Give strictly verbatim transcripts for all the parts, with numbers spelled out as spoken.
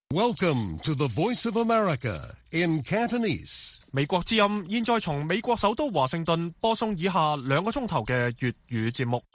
Welcome to the Voice of America in Cantonese. 美國之音現在從美國首都華盛頓播送以下兩個鐘頭嘅粵語節目。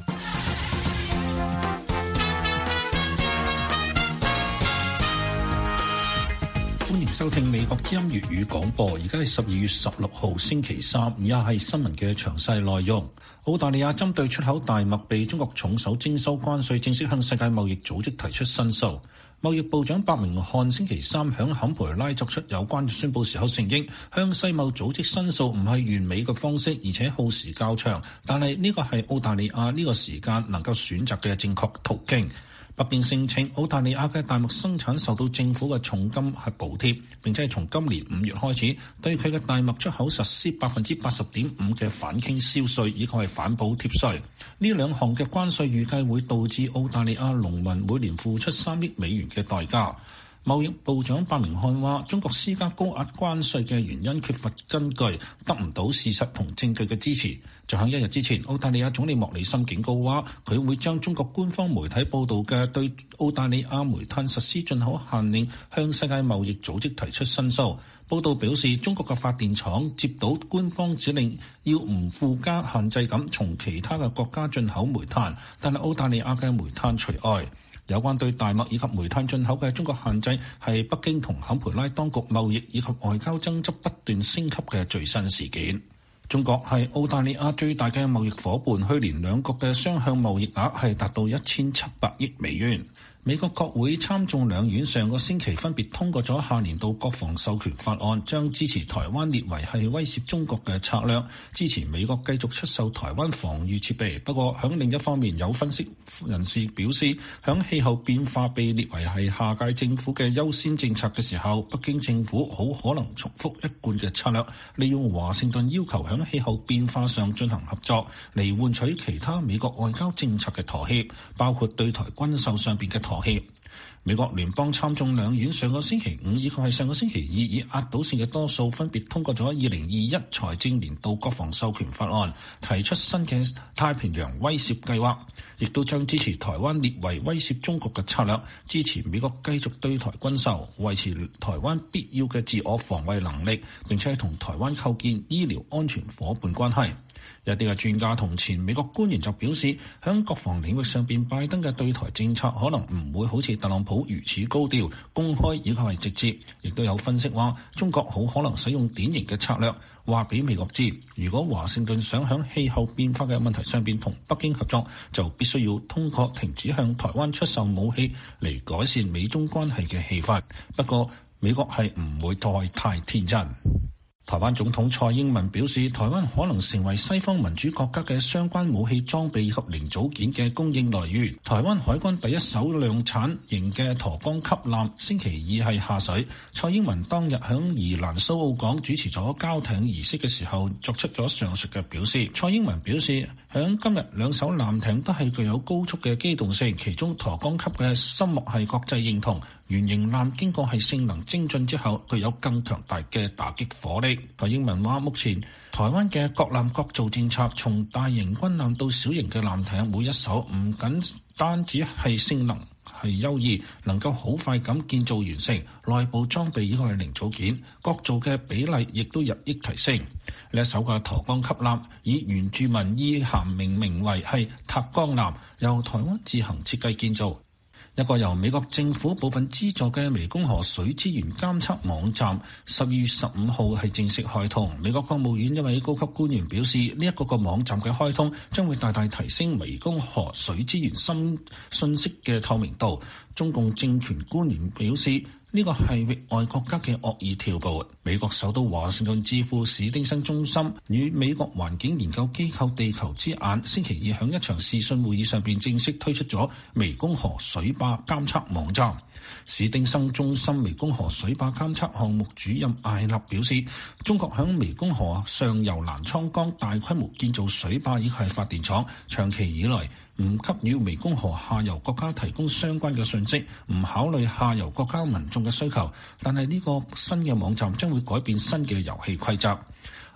歡迎收聽美國之音粵語廣播，而家係十二月十六號星期三，以下係新聞嘅詳細內容。澳大利亞針對出口大麥被中國重手徵收關稅，正式向世界貿易組織提出申訴。貿易部長白明漢星期三響坎培拉作出有關宣佈時候承認，向世貿組織申訴唔係完美嘅方式，而且耗時較長，但係呢個係澳大利亞呢個時間能夠選擇嘅正確途徑。北京聲稱澳大利亞嘅大麥生產受到政府嘅重金係補貼，並且係從今年五月開始對佢嘅大麥出口實施百分之八十點五嘅反傾銷稅，以及係反補貼稅。呢兩項嘅關稅預計會導致澳大利亞農民每年付出三億美元嘅代價。貿易部長白明漢話，中國施加高壓關稅嘅原因缺乏根據，得唔到事實同證據嘅支持。就喺一日之前，澳大利亞總理莫里森警告話，佢會將中國官方媒體報道嘅對澳大利亞煤炭實施進口限令向世界貿易組織提出申訴。報道表示，中國嘅發電廠接到官方指令，要唔附加限制咁從其他嘅國家進口煤炭，但係澳大利亞嘅煤炭除外。有關對大麥以及煤炭進口嘅中國限制，係北京同坎培拉當局貿易以及外交爭執不斷升級嘅最新事件。中國係澳大利亞最大嘅貿易夥伴，去年兩國嘅雙向貿易額係達到一千七百億美元。美國國會參眾兩院上個星期分別通過咗下年度國防授權法案，將支持台灣列為係威脅中國嘅策略，支持美國繼續出售台灣防禦設備。不過響另一方面，有分析人士表示，響氣候變化被列為係下屆政府嘅優先政策嘅時候，北京政府好可能重複一貫嘅策略，利用華盛頓要求響氣候變化上進行合作嚟換取其他美國外交政策嘅妥協，包括對台軍售上邊嘅妥協。美國聯邦參眾兩院上個星期五以及係上個星期二以壓倒性嘅多數分別通過咗二零二一財政年度國防授權法案，提出新嘅太平洋威懾計劃，亦都將支持台灣列為威懾中國嘅策略，支持美國繼續對台軍售，維持台灣必要嘅自我防衛能力，並且同台灣構建醫療安全夥伴關係。有啲嘅專家同前美國官員就表示，喺國防領域上邊，拜登嘅對台政策可能唔會好似特朗普如此高調、公開以及係直接。亦都有分析話，中國好可能使用典型嘅策略，話俾美國知，如果華盛頓想喺氣候變化嘅問題上邊同北京合作，就必須要通過停止向台灣出售武器嚟改善美中關係嘅氣氛。不過，美國係唔會再太天真。台灣總統蔡英文表示，台灣可能成為西方民主國家嘅相關武器裝備及零組件嘅供應來源。台灣海軍第一艘量產型嘅沱江級艦星期二係下水。蔡英文當日響宜蘭蘇澳港主持咗交艇儀式嘅時候，作出咗上述嘅表示。蔡英文表示，響今日兩艘艦艇都係具有高速嘅機動性，其中沱江級嘅芯幕係國際認同。原型艦經過係性能精進之後，具有更強大嘅打擊火力。蔡英文話，目前台灣嘅各艦各造政策，從大型軍艦到小型嘅艦艇，每一艘唔僅單止係性能係優異，能夠好快咁建造完成，內部裝備以及係零組件，各造嘅比例亦都日益提升。呢一艘嘅沱江級艦以原住民意涵命名為係塔江艦，由台灣自行設計建造。一個由美國政府部分資助嘅湄公河水資源監測網站，十二月十五號係正式開通。美國國務院一位高級官員表示，呢一個個網站嘅開通將會大大提升湄公河水資源新信息嘅透明度。中共政權官員表示，呢個係域外國家嘅惡意挑撥。美國首都華盛頓智庫史丁生中心與美國環境研究機構地球之眼星期二響一場視訊會議上邊正式推出咗湄公河水壩監測網站。史丁生中心湄公河水壩監測項目主任艾立表示，中國響湄公河上游瀾滄江大規模建造水壩以及係發電廠，長期以來唔給予湄公河下游國家提供相關嘅信息，唔考慮下游國家民眾嘅需求。但係呢個新嘅網站將會改變新嘅遊戲規則。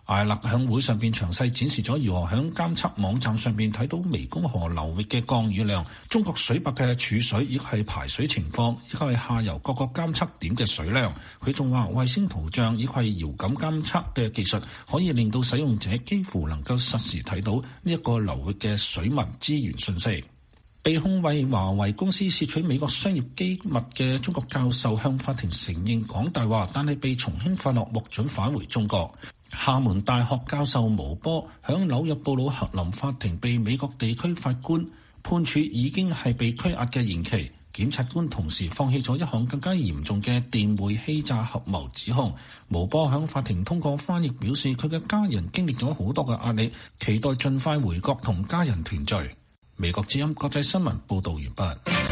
艾勒響會上邊詳細展示咗如何響監測網站上邊睇到湄公河流域嘅降雨量、中國水壩嘅儲水以及係排水情況，以及係下游各個監測點嘅水量。佢仲話衛星圖像以及係遙感監測嘅技術可以令到使用者幾乎能夠實時睇到呢一個流域嘅水文資源信息。被控為華為公司竊取美國商業機密嘅中國教授向法庭承認講大話，但係被從輕發落，獲准返回中國。廈門大學教授毛波響紐約布魯克林法庭被美國地區法官判處已經係被拘押嘅刑期。檢察官同時放棄咗一項更加嚴重嘅電匯欺詐合謀指控。毛波響法庭通過翻譯表示，佢嘅家人經歷咗好多嘅壓力，期待盡快回國同家人團聚。美國之音國際新聞報道完畢。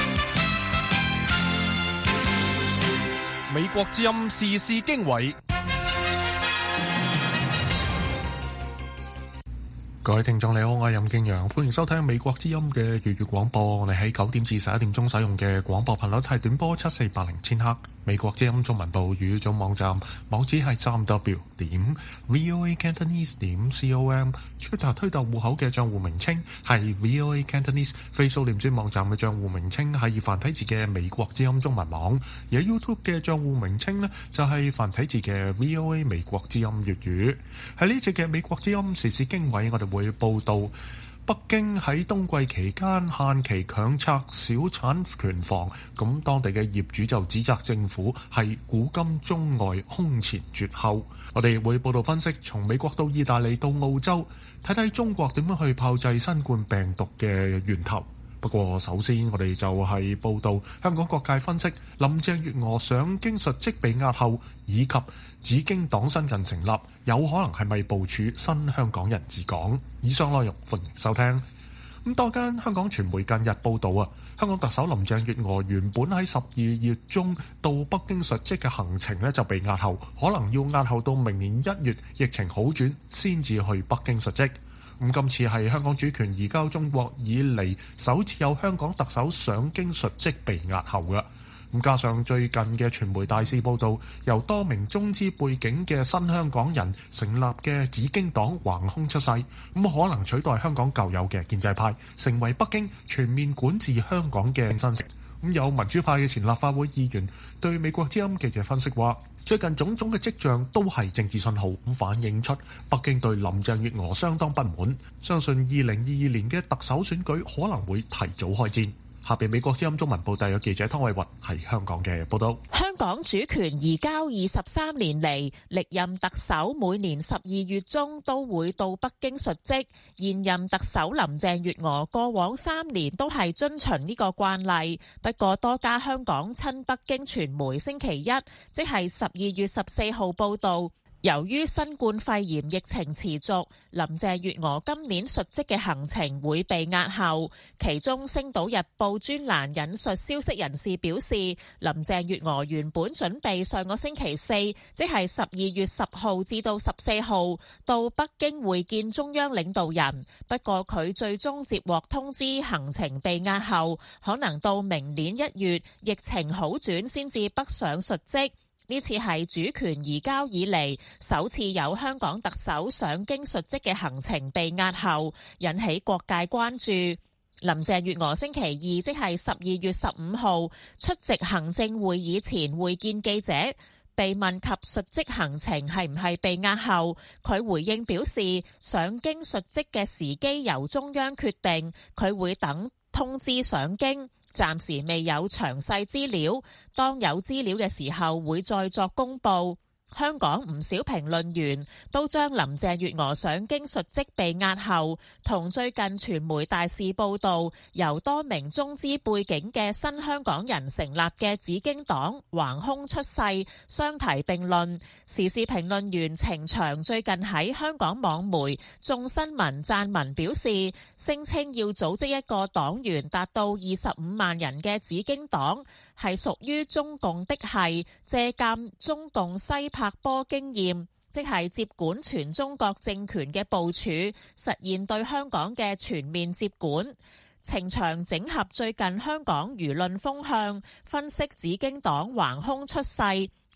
美國之音時事經緯。各位聽眾你好，我係任敬陽，歡迎收聽美國之音嘅粵語廣播。我哋喺九點至十一點鐘使用嘅廣播頻率係短波七四八零千赫。美國之音中文部語種網站網址係三 w 點 voa cantonese 點 com。Twitter 推特戶口嘅賬戶名稱係 voa cantonese。Facebook 臉書網站嘅賬戶名稱係以繁體字嘅美國之音中文網。而 YouTube 嘅賬戶名稱呢，就係繁體字嘅 voa 美國之音粵語。喺呢節嘅美國之音時事經緯，我哋會報道北京喺冬季期間限期強拆小產權房，咁當地嘅業主就指責政府係古今中外空前絕後。我哋會報道分析，從美國到意大利到澳洲，睇睇中國點樣去炮製新冠病毒嘅源頭。不過首先我哋就係報道香港各界分析林鄭月娥上京述職被押後，以及紫荊黨新近成立，有可能係咪部署新香港人治港？以上內容歡迎收聽。咁多間香港傳媒近日報道啊，香港特首林鄭月娥原本喺十二月中到北京述職嘅行程呢就被押後，可能要押後到明年一月疫情好轉先至去北京述職。咁今次係香港主權移交中國以嚟首次有香港特首上京述職被押後嘅。咁加上最近嘅傳媒大肆報導，由多名中資背景嘅新香港人成立嘅紫荊黨橫空出世，咁可能取代香港舊有嘅建制派，成為北京全面管治香港嘅新食。咁有民主派嘅前立法會議員對美國之音記者分析話，最近種種嘅跡象都係政治信號，咁反映出北京對林鄭月娥相當不滿，相信二零二二年嘅特首選舉可能會提早開戰。下邊美國之音中文部特約記者湯偉雲係香港嘅報道。 香港主權移交二十三年嚟，歷任特首每年十二月中都會到北京述職。現任特首林鄭月娥過往三年都係遵循呢個慣例。不過多家香港親北京傳媒星期一，即係十二月十四號報道，由於新冠肺炎疫情持續，林鄭月娥今年述職嘅行程會被押後。其中《星島日報》專欄引述消息人士表示，林鄭月娥原本準備上個星期四，即係十二月十號至到十四號到北京會見中央領導人。不過佢最終接獲通知，行程被押後，可能到明年一月疫情好轉先至北上述職。呢次係主權移交以嚟首次有香港特首上京述職嘅行程被押後，引起各界關注。林鄭月娥星期二即係十二月十五號出席行政會議前會見記者，被問及述職行程係唔係被押後，佢回應表示，上京述職嘅時機由中央決定，佢會等通知上京。暫時未有詳細資料，當有資料嘅時候會再作公佈。香港唔少評論員都將林鄭月娥上京述職被押後同最近傳媒大肆報導由多名中資背景嘅新香港人成立嘅紫荊黨橫空出世相提並論。時事評論員程翔最近喺香港網媒眾新聞撰文表示，聲稱要組織一個黨員達到二十五萬人嘅紫荊黨係屬於中共的係借鑑中共西柏坡經驗，即係接管全中國政權嘅部署，實現對香港嘅全面接管。程翔整合最近香港輿論風向，分析紫荊黨橫空出世，標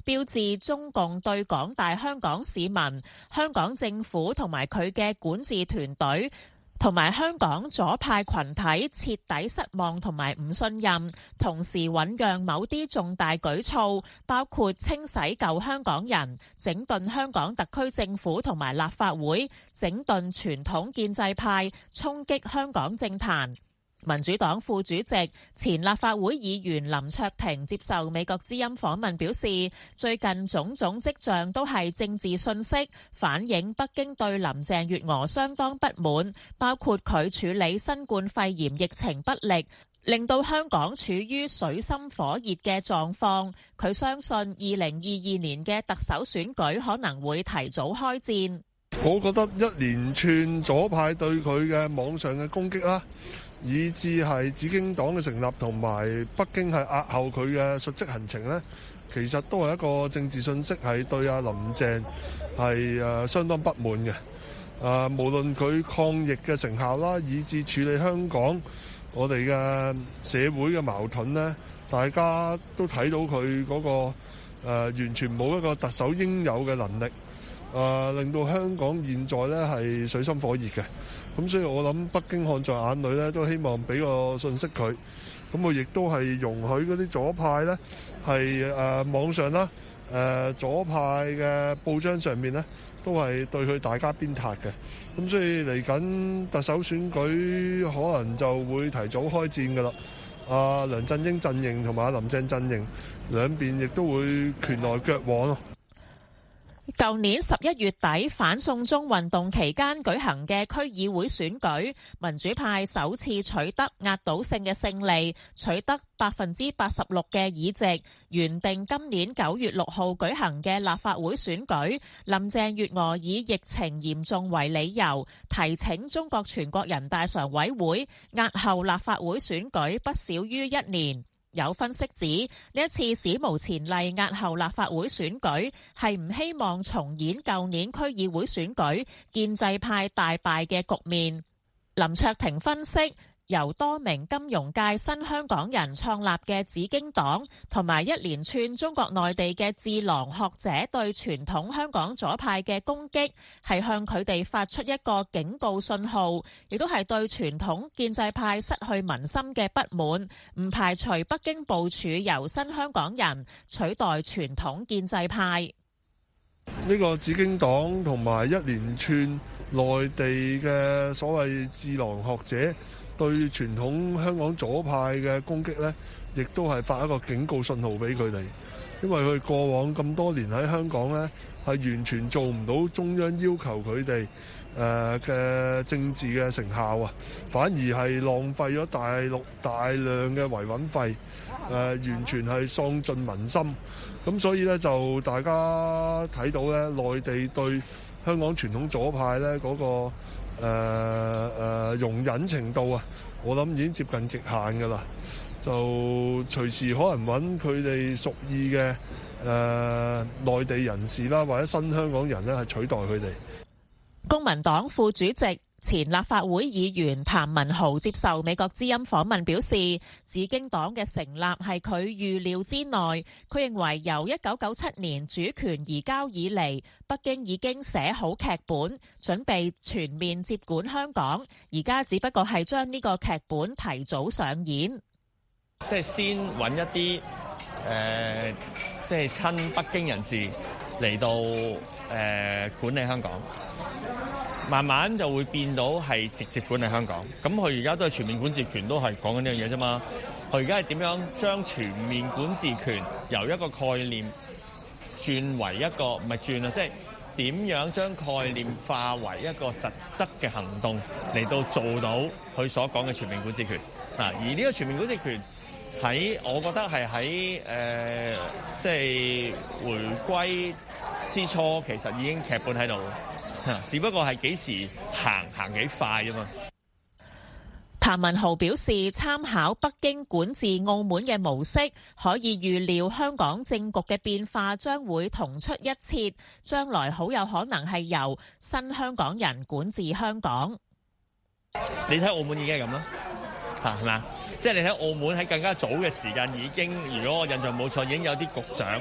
標誌中共對廣大香港市民、香港政府同埋佢嘅管治團隊同埋香港左派群體徹底失望同埋唔信任，同時醞釀某啲重大舉措，包括清洗舊香港人、整頓香港特區政府同埋立法會、整頓傳統建制派、衝擊香港政壇。民主黨副主席、前立法會議員林卓廷接受美國之音訪問表示，最近種種跡象都係政治訊息，反映北京對林鄭月娥相當不滿，包括佢處理新冠肺炎疫情不力，令到香港處於水深火熱嘅狀況。佢相信二零二二年嘅特首選舉可能會提早開戰。 我覺得一連串左派對佢嘅網上嘅攻擊啦，以至係紫荊黨嘅成立，同埋北京係押後佢嘅述職行程呢，其實都係一個政治信息，係對阿林鄭係誒相當不滿嘅。誒，無論佢抗疫嘅成效啦，以至處理香港我哋嘅社會嘅矛盾呢，大家都睇到佢嗰個誒完全冇一個特首應有嘅能力。誒、呃、令到香港現在咧係水深火熱嘅，咁所以我諗北京看在眼裏咧，都希望俾個信息佢，咁我亦都係容許嗰啲左派咧係誒網上啦，誒、呃、左派嘅報章上面咧都係對佢大家鞭撻嘅，咁所以嚟緊特首選舉可能就會提早開戰㗎啦。阿、呃、梁振英陣營同埋阿林鄭陣營兩邊亦都會拳來腳往咯。 舊年十一月底反送中運動期間舉行嘅區議會選舉，民主派首次取得壓倒性嘅勝利，取得百分之八十六嘅議席。原定今年九月六號舉行嘅立法會選舉，林鄭月娥以疫情嚴重為理由，提請中國全國人大常委會押後立法會選舉不少於一年。有分析指，呢一次史無前例押後立法會選舉，係唔希望重演舊年區議會選舉建制派大敗嘅局面。林卓廷分析，由多名金融界新香港人創立嘅紫荊黨，同埋一連串中國內地嘅智囊學者對傳統香港左派嘅攻擊，係向佢哋發出一個警告信號，亦都係對傳統建制派失去民心嘅不滿，唔排除北京部署由新香港人取代傳統建制派。 呢個紫荊黨同埋一連串內地嘅所謂智囊學者對傳統香港左派嘅攻擊呢，亦都係發一個警告信號俾佢哋，因為佢過往咁多年喺香港呢，係完全做唔到中央要求佢哋誒嘅政治嘅成效啊，反而係浪費咗大陸大量嘅維穩費，誒、呃、完全係喪盡民心。咁所以呢，就大家睇到呢，內地對香港傳統左派呢嗰、嗰個誒誒、呃呃、容忍程度啊，我諗已經接近極限㗎啦，就隨時可能揾佢哋屬意嘅誒內地人士啦，或者新香港人咧，係取代佢哋。 公民黨副主席、前立法會議員譚文豪接受美國之音訪問表示，紫荊黨嘅成立係佢預料之內。佢認為由一九九七年主權移交以嚟，北京已經寫好劇本，準備全面接管香港，而家只不過係將呢個劇本提早上演。 即係先揾一啲誒、呃，即係親北京人士嚟到誒、呃、管理香港。慢慢就會變到係直接管理香港，咁佢而家都係全面管治權，都係講緊呢樣嘢啫嘛。佢而家係點樣將全面管治權由一個概念轉為一個唔係轉啊，即係點樣將概念化為一個實質嘅行動嚟到做到佢所講嘅全面管治權啊。而呢個全面管治權喺我覺得係喺誒即係回歸之初，其實已經劇本喺度。只不過係幾時行行幾快啫嘛。 譚文豪表示，參考北京管治澳門嘅模式，可以預料香港政局嘅變化將會同出一轍，將來好有可能係由新香港人管治香港。 你睇澳門已經係咁啦，嚇係嘛？即係你睇澳門喺更加早嘅時間已經，如果我印象冇錯，已經有啲局長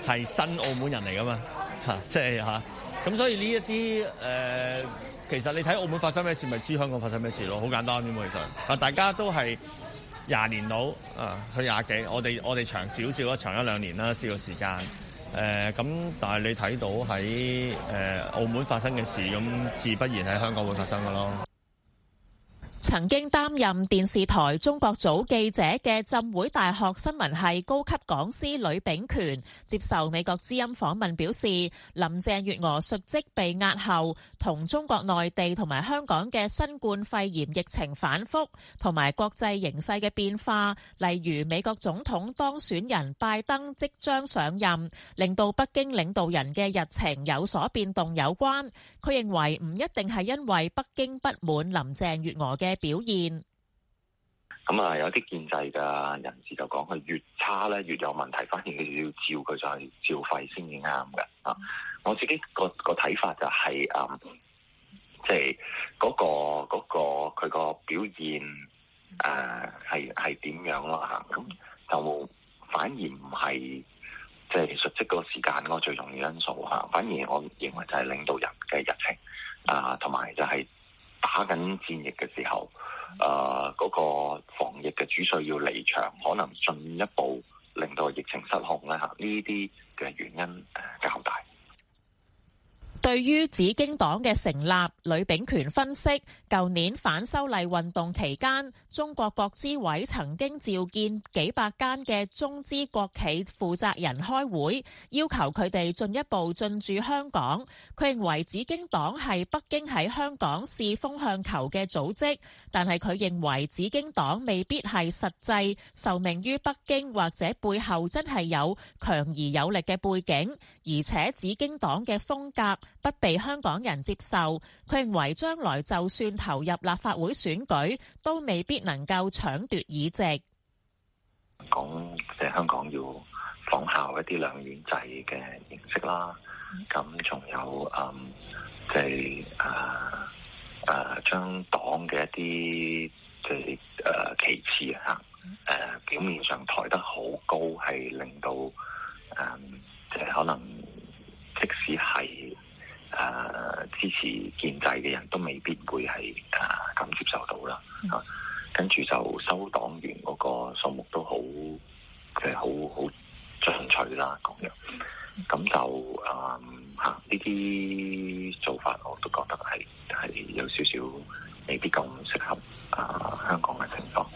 係新澳門人嚟噶嘛嚇，即係嚇。咁所以呢一啲誒，其實你睇澳門發生咩事，咪知香港發生咩事咯，好簡單啫嘛。其實啊，大家都係廿年到啊，去廿幾，我哋我哋長少少啦，長一兩年啦，試過時間。誒咁、呃，但係你睇到喺誒、呃、澳門發生嘅事，咁自不然喺香港會發生嘅咯。 曾經擔任電視台中國組記者嘅浸會大學新聞系高級講師呂秉權接受美國之音訪問表示，林鄭月娥述職被押後，同中國內地同埋香港嘅新冠肺炎疫情反覆，同埋國際形勢嘅變化，例如美國總統當選人拜登即將上任，令到北京領導人嘅日程有所變動有關。佢認為唔一定係因為北京不滿林鄭月娥嘅表現。 咁啊，有啲建制嘅人士就講佢越差咧越有問題，反而佢要照佢就係照肺先至啱嘅啊！我自己個個睇法就係、是、誒，即係嗰個嗰、嗰個佢個表現誒係係點樣咯嚇？咁就反而唔係即係述職嗰個時間嗰個最重要因素嚇，反而我認為就係領導人嘅日程啊，同埋就係打緊戰役嘅時候。誒嗰、呃那個防疫嘅主帥要離場，可能進一步令到疫情失控咧嚇，呢啲嘅原因誒較大。 對於紫荊黨嘅成立，呂秉權分析，舊年反修例運動期間，中國國資委曾經召見幾百間嘅中資國企負責人開會，要求佢哋進一步進駐香港。佢認為紫荊黨係北京喺香港試風向球嘅組織，但係佢認為紫荊黨未必係實際受命於北京，或者背後真係有強而有力嘅背景，而且紫荊黨嘅風格不被香港人接受，佢認為將來就算投入立法會選舉，都未必能夠搶奪議席。 講即係香港要仿效一啲兩院制嘅形式啦，咁仲有誒即係誒誒將黨嘅一啲即係誒旗幟嚇誒表面上抬得好高，係令到誒即係可能即使係誒、呃、支持建制嘅人都未必會係誒咁接受到啦，啊，跟住就收黨員嗰個數目都好，即係好好進取啦，咁樣，咁就誒嚇呢啲做法，我都覺得係係有少少未必咁適合啊、呃、香港嘅情況。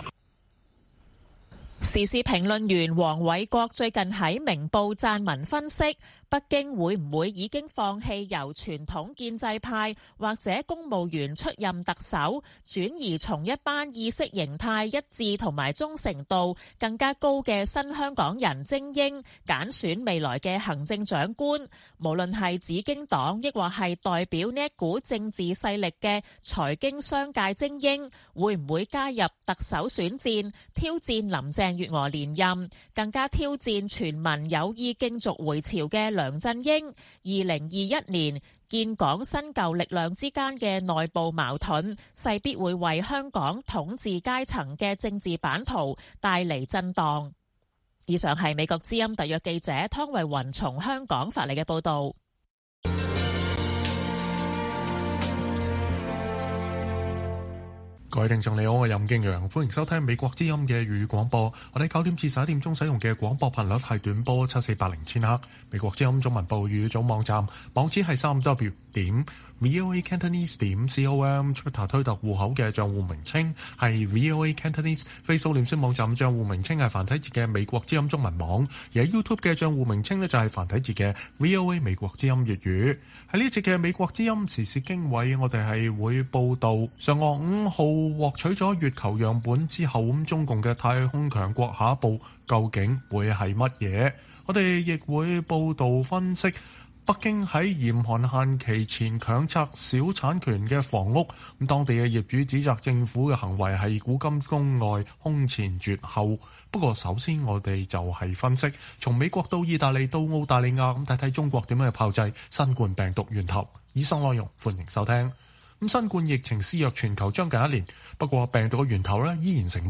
時事評論員黃偉國最近喺明報撰文分析，北京會唔會已經放棄由傳統建制派或者公務員出任特首，轉移從一班意識形態一致同埋忠誠度更加高嘅新香港人精英揀選未來嘅行政長官？無論係紫荊黨，抑或係代表呢一股政治勢力嘅財經商界精英，會唔會加入特首選戰，挑戰林鄭月娥連任，更加挑戰全民有意競逐回潮嘅梁振英？二零二一年建港新舊力量之間嘅內部矛盾，勢必會為香港統治階層嘅政治版圖帶嚟震盪。以上係美國之音特約記者湯慧雲從香港發嚟嘅報道。 各位聽眾你好，我係任敬陽，歡迎收聽美國之音嘅粵語廣播。我哋九點至十一點鐘使用嘅廣播頻率係短波七四八零千赫。美國之音中文部語組網站網址係三 W 點 V O A Cantonese 點 com。Twitter 推特戶口嘅賬戶名稱係 V O A Cantonese。Facebook 臉書網站賬戶名稱係繁體字嘅美國之音中文網。而喺 YouTube 嘅賬戶名稱呢，就係繁體字嘅 V O A 美國之音粵語。喺呢節嘅美國之音時事經緯，我哋係會報道嫦娥五號獲取咗月球樣本之後，咁中共嘅太空強國下一步究竟會係乜嘢？我哋亦會報道分析北京喺嚴寒限期前強拆小產權嘅房屋，咁當地嘅業主指責政府嘅行為係古今中外空前絕後。不過首先我哋就係分析從美國到意大利到澳大利亞，咁睇睇中國點樣去炮製新冠病毒源頭。以上內容歡迎收聽。咁新冠疫情肆虐全球將近一年，不過病毒嘅源頭咧依然成謎。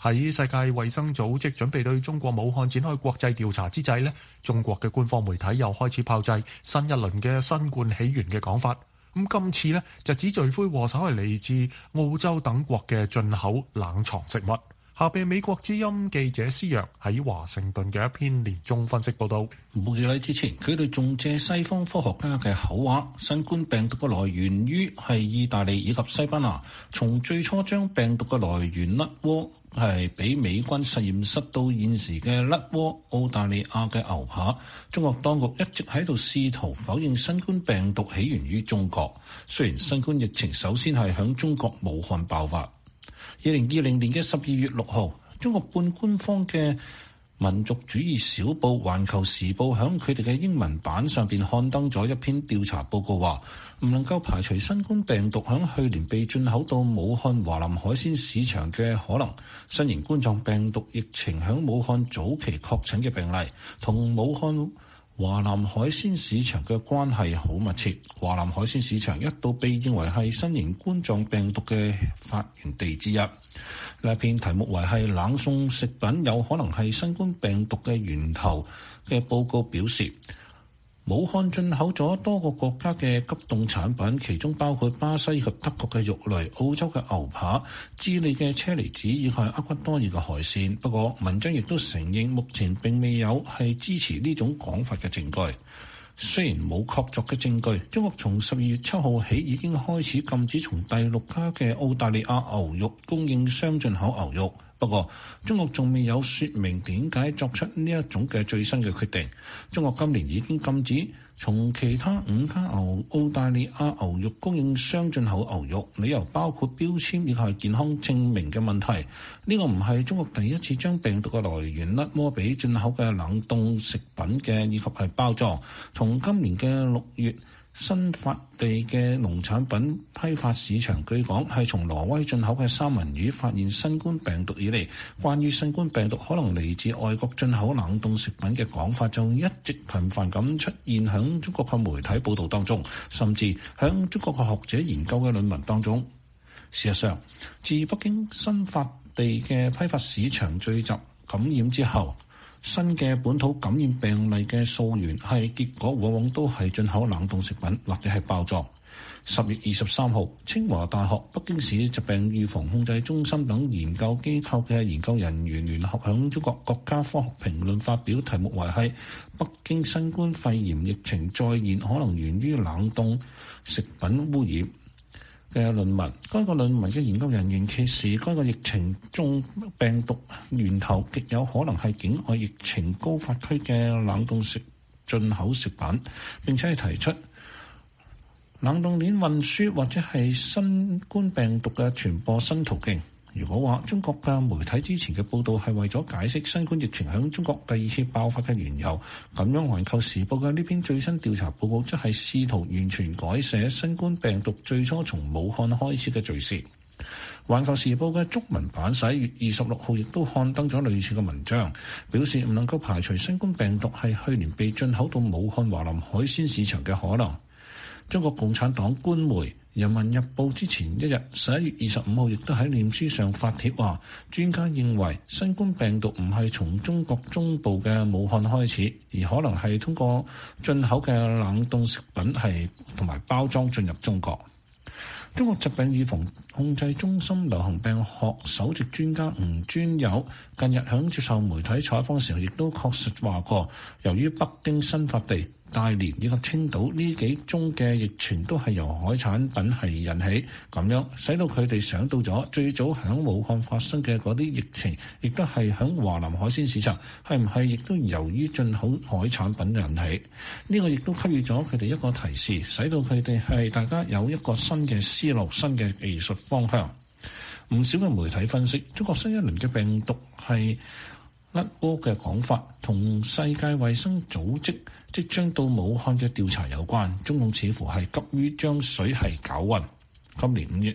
喺世界衛生組織準備對中國武漢展開國際調查之際呢，中國嘅官方媒體又開始炮製新一輪嘅新冠起源嘅講法。咁今次呢，就指罪魁禍首係嚟自澳洲等國嘅進口冷藏食物。下邊美國之音記者施洋喺華盛頓嘅一篇年終分析報道。 冇幾耐之前，佢哋仲借西方科學家嘅口話，新冠病毒嘅來源於係意大利以及西班牙。從最初將病毒嘅來源甩鍋係俾美軍實驗室到現時嘅甩鍋澳大利亞嘅牛扒，中國當局一直喺度試圖否認新冠病毒起源於中國。雖然新冠疫情首先係響中國武漢爆發。二零二零年嘅十二月六號，中國半官方嘅民族主義小報《環球時報》響佢哋嘅英文版上邊刊登咗一篇調查報告，話唔能夠排除新冠病毒響去年被進口到武漢華南海鮮市場嘅可能。新型冠狀病毒疫情響武漢早期確診嘅病例同武漢華南海鮮市場嘅關係好密切。華南海鮮市場一度被認為係新型冠狀病毒嘅發源地之一。呢篇題目為係冷凍食品有可能係新冠病毒嘅源頭嘅報告表示，武漢進口咗多個國家嘅急凍產品，其中包括巴西及德國嘅肉類、澳洲嘅牛扒、智利嘅車厘子以及厄瓜多爾嘅海鮮。不過文章亦都承認，目前並未有係支持呢種講法嘅證據。雖然冇確鑿嘅證據，中國從十二月七號起已經開始禁止從第六家嘅澳大利亞牛肉供應商進口牛肉。不過中國仲未有說明點解作出呢一種嘅最新嘅決定。中國今年已經禁止從其他五家牛澳大利亞牛肉供應商進口牛肉，理由包括標籤以及係健康證明嘅問題。呢個唔係中國第一次將病毒嘅來源甩鍋俾進口嘅冷凍食品嘅，以及係包裝。從今年嘅六月，新發地嘅農產品批發市場據講係從挪威進口嘅三文魚發現新冠病毒以嚟，關於新冠病毒可能嚟自外國進口冷凍食品嘅講法就一直頻繁咁出現響中國嘅媒體報道當中，甚至響中國嘅學者研究嘅論文當中。事實上，自北京新發地嘅批發市場聚集感染之後，新嘅本土感染病例嘅溯源係結果往往都係進口冷凍食品或者係包裝。十月二十三號，清華大學、北京市疾病預防控制中心等研究機構嘅研究人員聯合響中國國家科學評論發表題目為係北京新冠肺炎疫情再現可能源於冷凍食品污染嘅論文。該個論文嘅研究人員揭示，該個疫情中病毒源頭極有可能係境外疫情高發區嘅冷凍食進口食品，並且係提出冷凍鏈運輸或者係新冠病毒嘅傳播新途徑。如果話中國嘅媒體之前嘅報導係為咗解釋新冠疫情響中國第二次爆發嘅緣由，咁樣《環球時報》嘅呢篇最新調查報告則係試圖完全改寫新冠病毒最初從武漢開始嘅敘事。《環球時報》嘅中文版十一月二十六號亦都刊登咗類似嘅文章，表示唔能夠排除新冠病毒係去年被進口到武漢華南海鮮市場嘅可能。中國共產黨官媒《人民日報》之前一日十一月二十五號亦都喺臉書上發帖話，專家認為新冠病毒唔係從中國中部嘅武漢開始，而可能係通過進口嘅冷凍食品係同埋包裝進入中國。中國疾病預防控制中心流行病學首席專家吳尊友近日響接受媒體採訪時候，亦都確實話過，由於北京新發地、大連以及青島呢幾宗嘅疫情都係由海產品係引起，咁樣使到佢哋想到咗最早響武漢發生嘅嗰啲疫情，亦都係響華南海鮮市場，係唔係亦都由於進口海產品引起？呢個亦都給予咗佢哋一個提示，使到佢哋係大家有一個新嘅思路、新嘅技術方向。唔少嘅媒體分析，中國新一輪嘅病毒係甩鍋嘅講法，同世界衛生組織即將到武漢嘅調查有關。中共似乎係急於將水係攪勻。今年五月，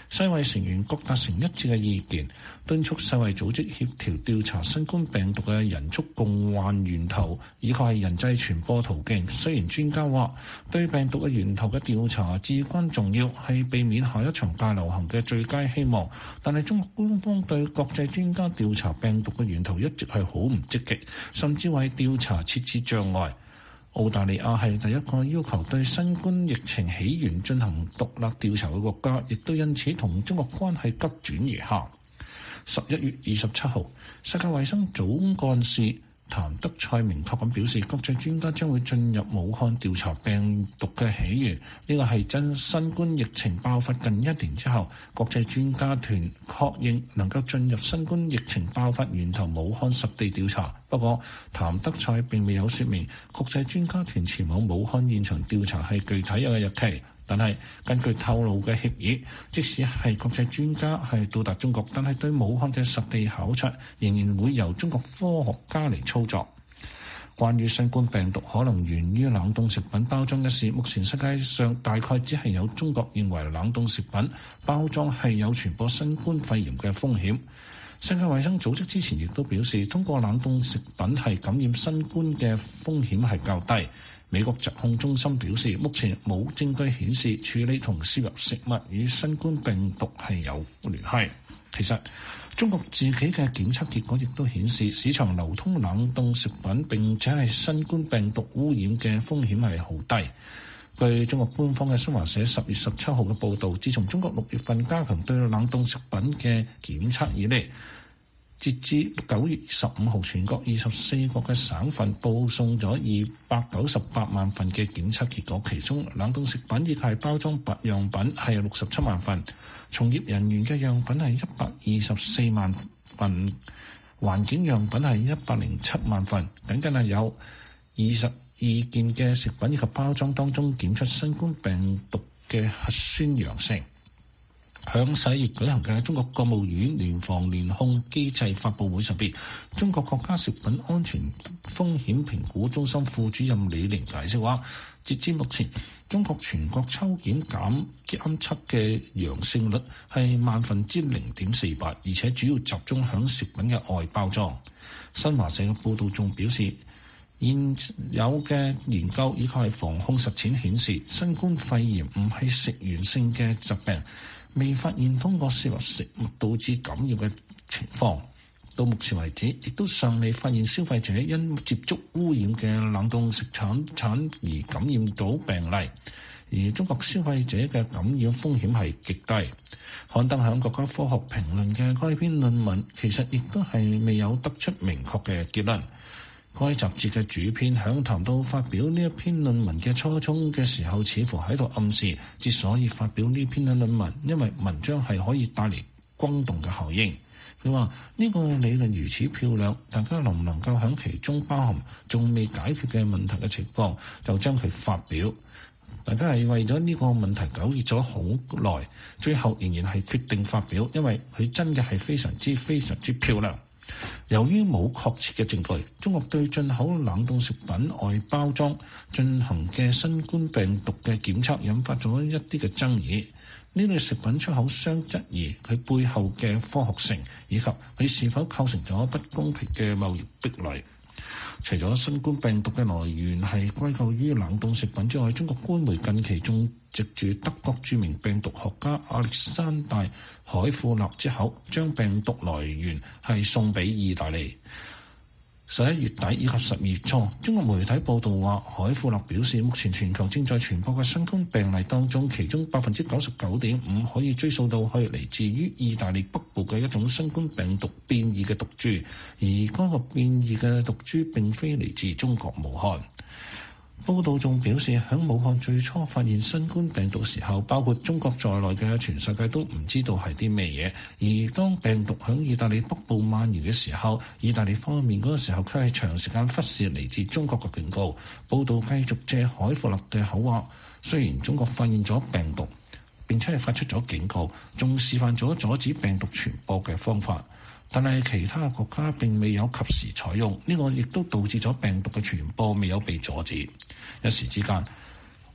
世衛成員國達成一致嘅意見，敦促世衛組織協調調查新冠病毒嘅人畜共患源頭以及係人際傳播途徑。雖然專家話對病毒嘅源頭嘅調查至關重要，係避免下一場大流行嘅最佳希望，但係中國官方對國際專家調查病毒嘅源頭一直係好唔積極，甚至為調查設置障礙。澳大利亞係第一個要求對新冠疫情起源進行獨立調查嘅國家，亦都因此同中國關係急轉而下。十一月二十七號，世界衛生總幹事譚德塞明確咁表示，國際專家將會進入武漢調查病毒嘅起源。呢個係真新冠疫情爆發近一年之後，國際專家團確認能夠進入新冠疫情爆發源頭武漢實地調查。不過，譚德塞並未有説明國際專家團前往武漢現場調查係具體有嘅日期。但係根據透露嘅協議，即使係國際專家係到達中國，但係對武漢嘅實地考察仍然會由中國科學家嚟操作。關於新冠病毒可能源於冷凍食品包裝一事，目前世界上大概只係有中國認為冷凍食品包裝係有傳播新冠肺炎嘅風險。世界衛生組織之前亦都表示，通過冷凍食品係感染新冠嘅風險係較低。美國疾控中心表示，目前冇證據顯示處理同攝入食物與新冠病毒係有聯繫。其實中國自己嘅檢測結果亦都顯示，市場流通冷凍食品並且係新冠病毒污染嘅風險係好低。據中國官方嘅新華社十月十七號嘅報導，自從中國六月份加強對冷凍食品嘅檢測以嚟，截至九月十五號，全國二十四個嘅省份報送咗二百九十八萬份嘅檢測結果，其中冷凍食品以及包裝樣品係六十七萬份，從業人員嘅樣品係一百二十四萬份，環境樣品係一百零七萬份，僅僅係有二十二件嘅食品以及包裝當中檢出新冠病毒嘅核酸陽性。響十一月舉行嘅中國國務院聯防聯控機制發佈會上邊，中國國家食品安全風險評估中心副主任李寧解釋話，截至目前，中國全國抽檢檢監測嘅陽性率係萬分之零點四八，而且主要集中響食品嘅外包裝。新華社嘅報導仲表示，現有嘅研究以及係防控實踐顯示，新冠肺炎唔係食源性嘅疾病，未發現通過攝入食物導致感染嘅情況。到目前為止，亦都尚未發現消費者因接觸污染嘅冷凍食產產而感染到病例。而中國消費者嘅感染風險係極低。刊登響國家科學評論嘅該篇論文，其實亦都係未有得出明確嘅結論。該雜誌嘅主編響談到發表呢一篇論文嘅初衷嘅時候，似乎喺度暗示，之所以發表呢篇嘅論文，因為文章係可以帶嚟轟動嘅效應。佢話呢個理論如此漂亮，大家能唔能夠喺其中包含仲未解決嘅問題嘅情況，就將佢發表。大家係為咗呢個問題糾結咗好耐，最後仍然係決定發表，因為佢真嘅係非常之非常之漂亮。由於冇確切嘅證據，中國對進口冷凍食品外包裝進行嘅新冠病毒嘅檢測引發咗一啲嘅爭議。呢類食品出口商質疑佢背後嘅科學性，以及佢是否構成咗不公平嘅貿易壁壘。除咗新冠病毒嘅來源係歸咎於冷凍食品之外，中國官媒近期仲藉住德國著名病毒學家亞歷山大海庫勒之口，將病毒來源係送俾意大利。十一月底以及十二月初，中國媒體報道話，海庫勒表示，目前全球正在傳播嘅新冠病例當中，其中百分之九十九點五可以追溯到去嚟自於意大利北部嘅一種新冠病毒變異嘅毒株，而嗰個變異嘅毒株並非嚟自中國武漢。報道仲表示，喺武漢最初發現新冠病毒時候，包括中國在內嘅全世界都唔知道係啲咩嘢。而當病毒喺意大利北部蔓延嘅時候，意大利方面嗰個時候佢係長時間忽視嚟自中國嘅警告。報道繼續借海庫勒嘅口話，雖然中國發現咗病毒，並且係發出咗警告，仲示範咗阻止病毒傳播嘅方法，但係其他國家並未有及時採用，呢個亦都導致咗病毒嘅傳播未有被阻止。一時之間，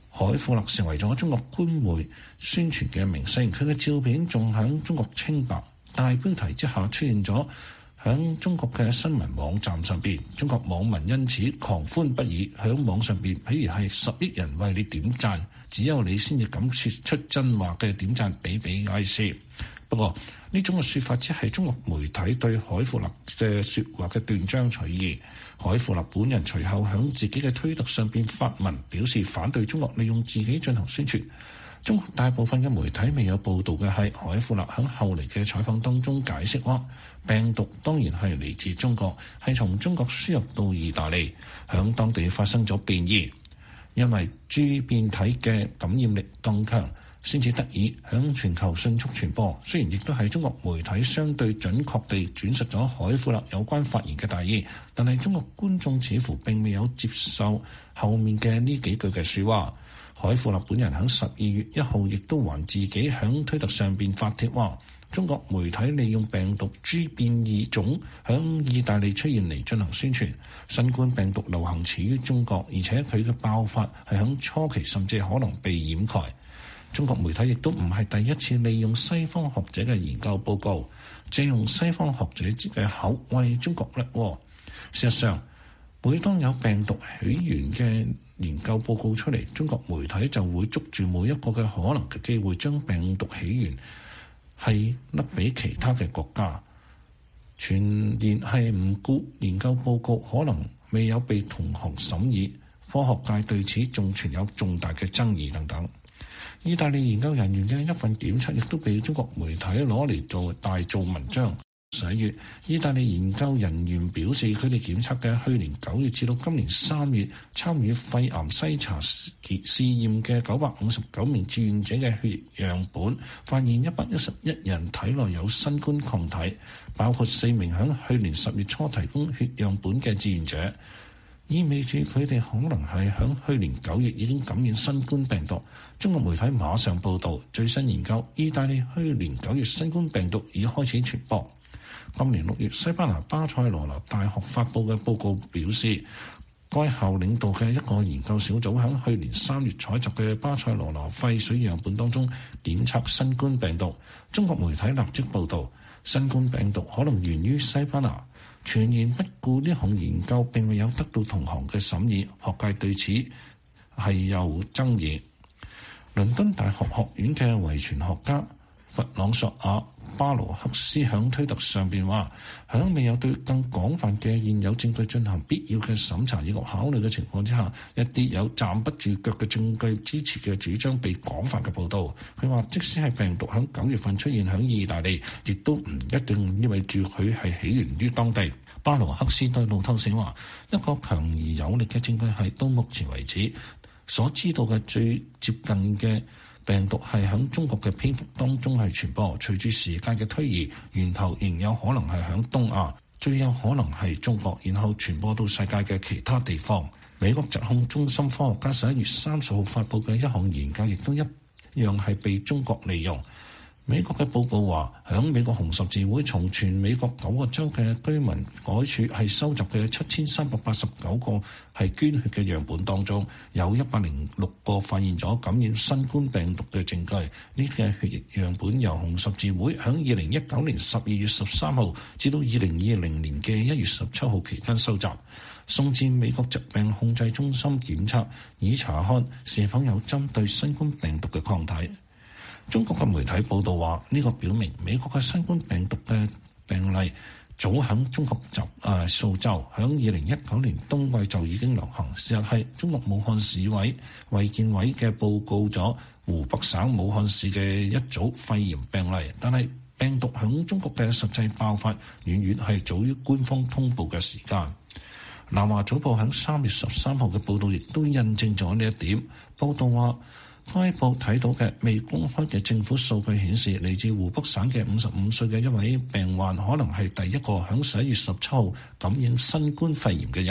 海富勒成為咗中國官媒宣傳嘅明星，佢嘅照片仲響中國清白大標題之下出現咗響中國嘅新聞網站上邊，中國網民因此狂歡不已。響網上邊，譬如係十億人為你點讚，只有你先至敢說出真話嘅點讚比比皆是。不過呢種嘅說法只係中國媒體對海富勒嘅說話嘅斷章取義。海富勒本人隨後響自己嘅推特上邊發文表示反對中國利用自己進行宣傳。中國大部分嘅媒體未有報導嘅係海富勒響後嚟嘅採訪當中解釋話，病毒當然係嚟自中國，係從中國輸入到意大利，響當地發生咗變異，因為株變體嘅感染力更強，先至得以響全球迅速傳播。雖然亦都係中國媒體相對準確地轉述咗海富勒有關發言嘅大意，但係中國觀眾似乎並未有接受後面嘅呢幾句嘅説話。海富勒本人喺十二月一號亦都還自己喺推特上邊發帖話，中國媒體利用病毒株變異種喺意大利出現嚟進行宣傳。新冠病毒流行始於中國，而且佢嘅爆發係喺初期甚至可能被掩蓋。中國媒體亦都唔係第一次利用西方學者嘅研究報告，借用西方學者嘅口為中國甩鍋。事實上，每當有病毒起源嘅研究報告出嚟，中國媒體就會捉住每一個嘅可能嘅機會，將病毒起源係甩俾其他嘅國家，全然係唔顧研究報告可能未有被同行審議，科學界對此仲存有重大嘅爭議等等。意大利研究人員嘅一份檢測亦都被中國媒體攞嚟做大做文章。十一月，意大利研究人員表示，佢哋檢測嘅去年九月至到今年三月參與肺癌篩查試驗嘅九百五十九名志願者嘅血液樣本，發現一百一十一人體內有新冠抗體，包括四名響去年十月初提供血樣本嘅志願者，意味住佢哋可能係響去年九月已經感染新冠病毒。中國媒體馬上報導最新研究，意大利去年九月新冠病毒已開始傳播。今年六月，西班牙巴塞羅那大學發布嘅報告表示，該校領導嘅一個研究小組喺去年三月採集嘅巴塞羅那廢水樣本當中檢測新冠病毒。中國媒體立即報導，新冠病毒可能源於西班牙，全然不顧呢項研究並未有得到同行嘅審議，學界對此係有爭議。倫敦大學學院嘅遺傳學家弗朗索瓦巴羅克斯響推特上邊話，響未有對更廣泛嘅現有證據進行必要嘅審查以及考慮嘅情況之下，一啲有站不住腳嘅證據支持嘅主張被廣泛嘅報導。佢話，即使係病毒響九月份出現響意大利，亦都唔一定意味住佢係起源於當地。巴羅克斯對路透社話，一個強而有力嘅證據係到目前為止所知道嘅最接近嘅病毒係喺中國嘅蝙蝠當中係傳播，隨住時間嘅推移，源頭仍有可能係喺東亞，最有可能係中國，然後傳播到世界嘅其他地方。美國疾控中心科學家十一月三十號發布嘅一項研究，亦都一樣係被中國利用。美國嘅報告話，響美國紅十字會從全美國九個州嘅居民改處係收集嘅七千三百八十九個係捐血嘅樣本當中，有一百零六個發現咗感染新冠病毒嘅證據。呢啲嘅血液樣本由紅十字會響二零一九年十二月十三號至到二零二零年嘅一月十七號期間收集，送至美國疾病控制中心檢測，以查看是否有針對新冠病毒嘅抗體。中國嘅媒體報道話，呢、這個表明美國嘅新冠病毒嘅病例早喺中國就誒蘇州，響二零一九年冬季就已經流行。事實係中國武漢市委衛健委嘅報告咗湖北省武漢市嘅一組肺炎病例，但係病毒響中國嘅實際爆發遠遠係早於官方通報嘅時間。南華早報響三月十三號嘅報導亦都印證咗呢一點。報導話，該報睇到嘅未公開嘅政府數據顯示，嚟自湖北省嘅五十五歲嘅一位病患可能係第一個響十一月十七號感染新冠肺炎嘅人。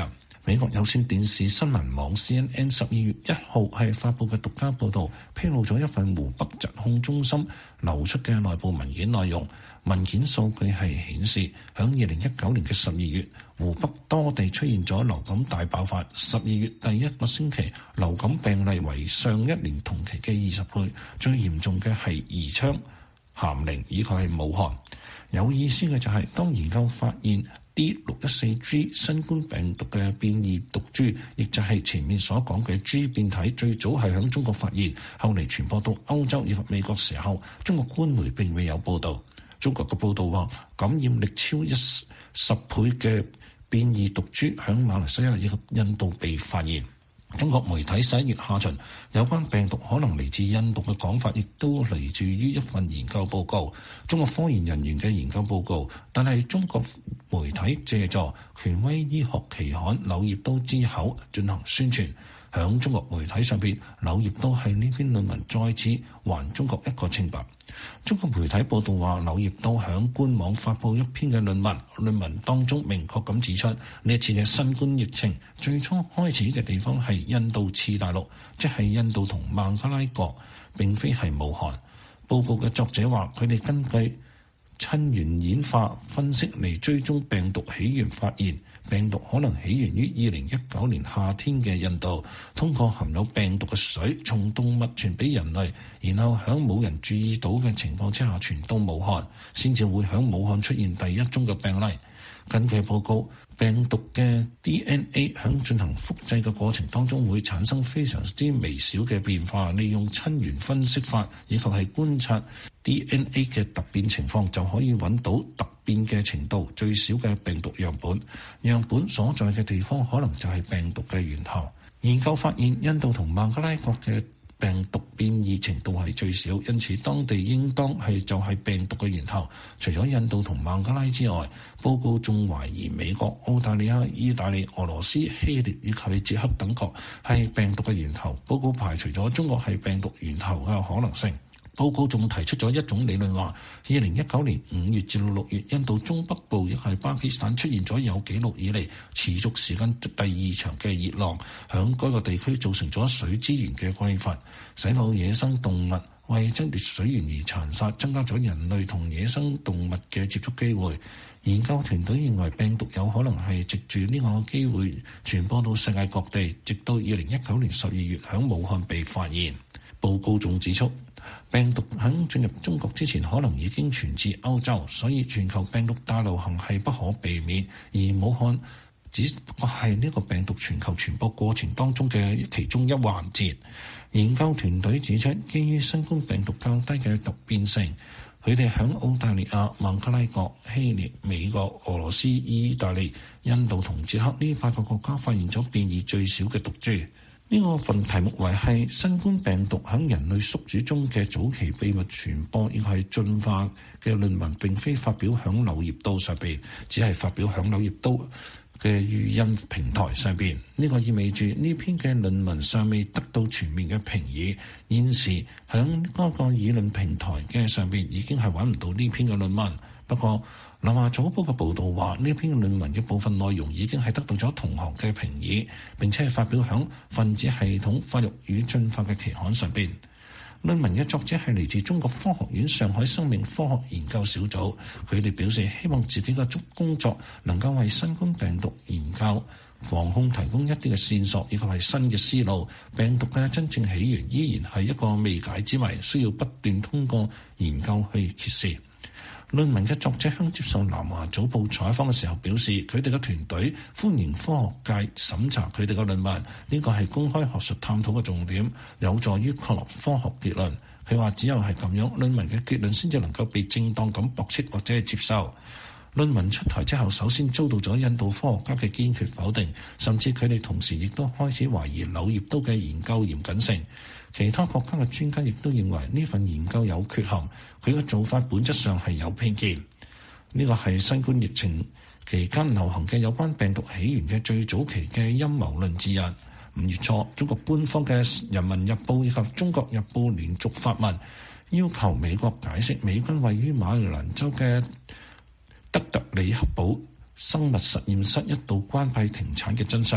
美國有線電視新聞網 C N N 十二月一號係發布嘅獨家報導，披露咗一份湖北疾控中心流出嘅內部文件內容。文件數據係顯示，響二零一九年嘅十二月，湖北多地出現咗流感大爆發。十二月第一個星期，流感病例為上一年同期嘅二十倍，最嚴重嘅係宜昌、咸寧以及係武漢。有意思嘅就係、是，當研究發現 D 六一四 G 新冠病毒嘅變異毒株，亦就係前面所講嘅 G 變體，最早係響中國發現，後嚟傳播到歐洲以及美國時候，中國官媒並未有報導。中國嘅報導話，感染力超一十倍嘅變異毒株響馬來西亞以及印度被發現。中國媒體十一月下旬有關病毒可能嚟自印度嘅講法，亦都嚟自於一份研究報告，中國科研人員嘅研究報告。但係中國媒體借助權威醫學期刊《柳葉刀》之口進行宣傳。響中國媒體上邊，《柳葉刀》係呢篇論文再次還中國一個清白。中國媒體報道話，《柳葉刀》響官網發布一篇嘅論文，論文當中明確咁指出，呢一次嘅新冠疫情最初開始嘅地方係印度次大陸，即係印度同孟加拉國，並非係武漢。報告嘅作者話，佢哋根據親緣演化分析嚟追蹤病毒起源，發現病毒可能起源於二零一九年夏天嘅印度，通過含有病毒嘅水從動物傳俾人類，然後響冇人注意到嘅情況之下傳到武漢，先至會響武漢出現第一宗嘅病例。根據報告，病毒嘅 D N A 響進行複製嘅過程當中會產生非常之微小嘅變化，利用親緣分析法以及係觀察 D N A 嘅突變情況，就可以揾到突變嘅程度最少嘅病毒樣本。樣本所在嘅地方可能就係病毒嘅源頭。研究發現，印度同孟加拉國嘅病毒變異程度係最少，因此當地應當係就係病毒嘅源頭。除咗印度同孟加拉之外，報告仲懷疑美國、澳大利亞、意大利、俄羅斯、希臘以及捷克等國係病毒嘅源頭。報告排除咗中國係病毒源頭嘅可能性。報告仲提出咗一種理論，話二零一九年五月至到六月，印度中北部亦係巴基斯坦出現咗有紀錄以嚟持續時間第二場嘅熱浪，響該個地區造成咗水資源嘅匱乏，使到野生動物為爭奪水源而殘殺，增加咗人類同野生動物嘅接觸機會。研究團隊認為病毒有可能係藉住呢個機會傳播到世界各地，直到二零一九年十二月響武漢被發現。報告仲指出，病毒喺進入中國之前可能已經傳至歐洲，所以全球病毒大流行係不可避免，而武漢只不過係呢個病毒全球傳播過程當中嘅其中一環節。研究團隊指出，基於新冠病毒較低嘅突變性，佢哋喺澳大利亞、孟加拉國、希臘、美國、俄羅斯、意大利、印度同捷克呢八個國家發現咗變異最少嘅毒株。呢個份題目為係新冠病毒喺人類宿主中嘅早期秘密傳播，亦係進化嘅論文，並非發表響柳葉刀上邊，只係發表響柳葉刀嘅語音平台上邊。呢個意味住呢篇嘅論文尚未得到全面嘅評議。現時響嗰個議論平台嘅上邊已經係揾唔到呢篇嘅論文。不過南華早報嘅報導話，呢篇論文嘅部分內容已經係得到咗同行嘅評議，並且係發表響分子系統發育與進化嘅期刊上邊。論文嘅作者係嚟自中國科學院上海生命科學研究小組，佢哋表示希望自己嘅足工作能夠為新冠病毒研究防控提供一啲嘅線索，以及係新嘅思路。病毒嘅真正起源依然係一個未解之謎，需要不斷通過研究去揭示。論文嘅作者喺接受南華早報採訪嘅時候表示，佢哋嘅團隊歡迎科學界審查佢哋嘅論文，呢個係公開學術探討嘅重點，有助於確立科學結論。佢話只有係咁樣，論文嘅結論先至能夠被正當咁駁斥或者係接受。論文出台之後，首先遭到咗印度科學家嘅堅決否定，甚至佢哋同時亦都開始懷疑柳葉刀嘅研究嚴謹性。其他國家嘅專家亦都認為呢份研究有缺陷，佢嘅做法本質上係有偏見。呢個係新冠疫情期間流行嘅有關病毒起源嘅最早期嘅陰謀論之一。五月初，中國官方嘅《人民日報》以及《中國日報》連續發文，要求美國解釋美軍位於馬里蘭州嘅德特里克堡生物實驗室一度關閉停產嘅真相。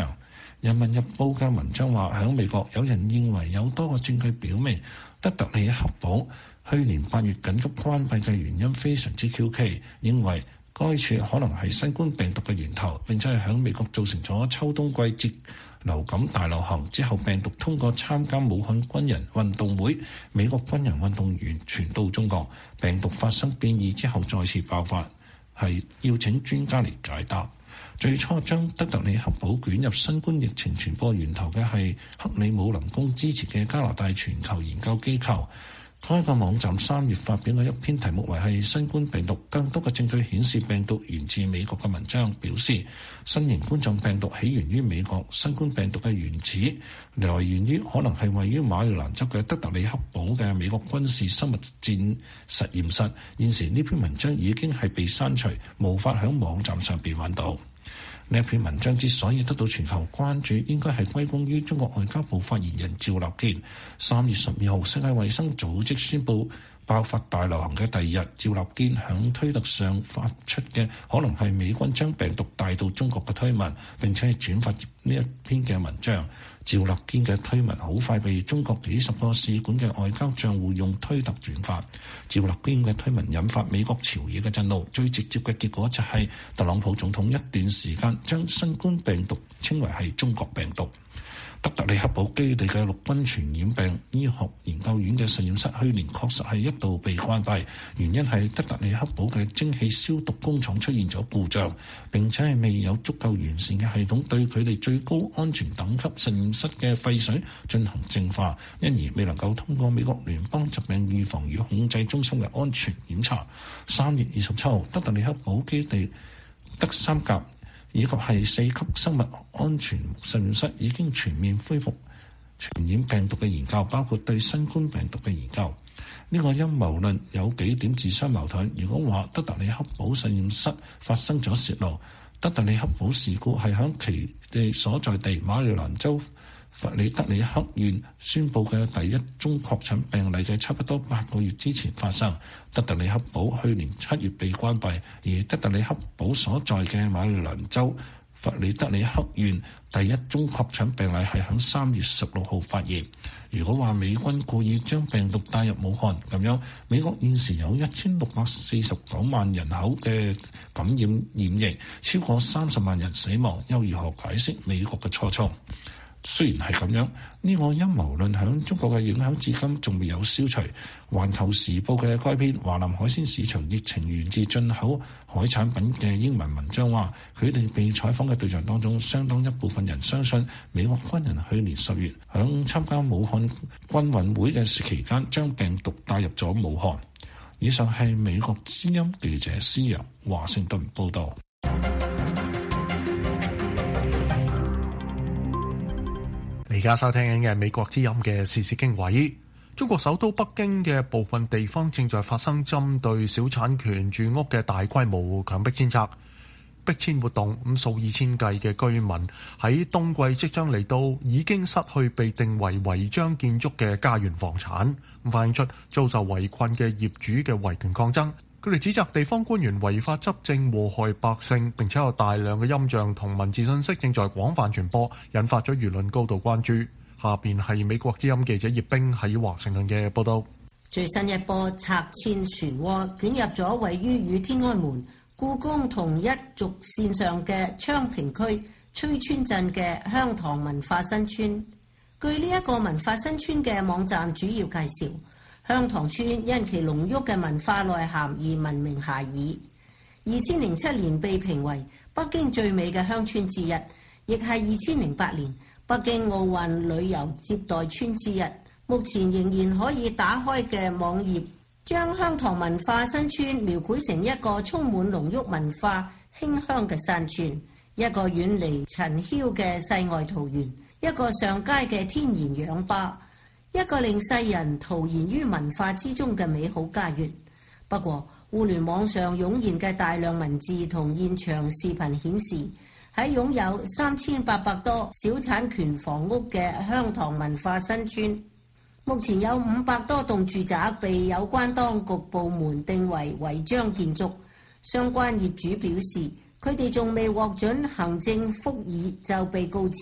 人民日報嘅文章話，喺美國有人認為有多個證據表明德特里克堡去年八月緊急關閉嘅原因非常之蹊蹺，認為該處可能係新冠病毒嘅源頭，並且係喺美國造成咗秋冬季節流感大流行之後，病毒通過參加武漢軍人運動會美國軍人運動員傳到中國，病毒發生變異之後再次爆發，係要請專家嚟解答。最初將德特里克堡捲入新冠疫情傳播源頭嘅係克里姆林宮支持嘅加拿大全球研究機構。該個網站三月發表嘅一篇題目為係新冠病毒更多嘅證據顯示病毒源自美國嘅文章表示，新型冠狀病毒起源於美國，新冠病毒嘅原始來源於可能係位於馬里蘭州嘅德特里克堡嘅美國軍事生物戰實驗室。現時呢篇文章已經係被刪除，無法喺網站上邊揾到。呢一篇文章之所以得到全球關注，應該係歸功於中國外交部發言人趙立堅。三月十二號，世界衛生組織宣布爆發大流行嘅第二日，趙立堅響推特上發出嘅可能係美軍將病毒帶到中國嘅推文，並且係轉發呢一篇嘅文章。趙立堅嘅推文好快被中國幾十個使館嘅外交賬戶用推特轉發。趙立堅嘅推文引發美國朝野嘅震怒，最直接嘅結果就係特朗普總統一段時間將新冠病毒稱為係中國病毒。德特里克堡基地嘅陸軍傳染病醫學研究院嘅實驗室去年確實係一度被關閉，原因係德特里克堡嘅蒸汽消毒工廠出現咗故障，並且係未有足夠完善嘅系統對佢哋最高安全等級實驗室嘅廢水進行淨化，因而未能夠通過美國聯邦疾病預防與控制中心嘅安全檢查。三月二十七號，德特里克堡基地德三甲以及係四級生物安全實驗室已經全面恢復傳染病毒嘅研究，包括對新冠病毒嘅研究。呢、這個陰謀論有幾點自相矛盾。如果話德特里克堡實驗室發生咗洩漏，德特里克堡事故係響其地所在地馬里蘭州弗里德里克縣宣佈嘅第一宗確診病例，就差不多八個月之前發生。德特里克堡去年七月被關閉，而德特里克堡所在嘅馬里蘭州弗里德里克縣第一宗確診病例係喺三月十六號發現。如果話美軍故意將病毒帶入武漢，咁樣美國現時有一千六百四十九萬人口嘅感染染疫，超過三十萬人死亡，又如何解釋美國嘅初衷？雖然係咁樣，呢、這個陰謀論響中國嘅影響至今仲未有消除。環球時報嘅該篇華南海鮮市場疫情源自進口海產品嘅英文文章話，佢哋被採訪嘅對象當中，相當一部分人相信美國軍人去年十月響參加武漢軍運會嘅期間將病毒帶入咗武漢。以上係美國之音記者施陽華盛頓報道。 而家收聽緊嘅美國之音嘅時事經緯，中國首都北京嘅部分地方正在發生針對小產權住屋嘅大規模強迫遷拆、逼遷活動。咁數以千計嘅居民喺冬季即將嚟到，已經失去被定為違章建築嘅家園房產，咁反映出遭受圍困嘅業主嘅維權抗爭。佢哋指責地方官員違法執政，禍害百姓，並且有大量嘅音像同文字信息正在廣泛傳播，引發咗輿論高度關注。下邊係美國之音記者葉冰喺華盛頓嘅報道。 最新一波拆遷漩渦捲入咗位於與天安門、故宮同一軸線上嘅昌平區崔村鎮嘅香堂文化新村。據呢一個文化新村嘅網站主要介紹，香堂村因其濃郁嘅文化內涵而聞名遐邇。二千零七年被評為北京最美嘅鄉村之一，亦係二千零八年北京奧運旅遊接待村之一。目前仍然可以打開嘅網頁，將香堂文化新村描繪成一個充滿濃郁文化馨香嘅山村，一個遠離塵囂嘅世外桃源，一個上佳嘅天然氧吧，一個令世人陶然於文化之中嘅美好家園。不過，互聯網上湧現嘅大量文字同現場視頻顯示，喺擁有三千八百多小產權房屋嘅香堂文化新村，目前有五百多棟住宅被有關當局部門定為違章建築。相關業主表示，佢哋仲未獲准行政復議就被告知，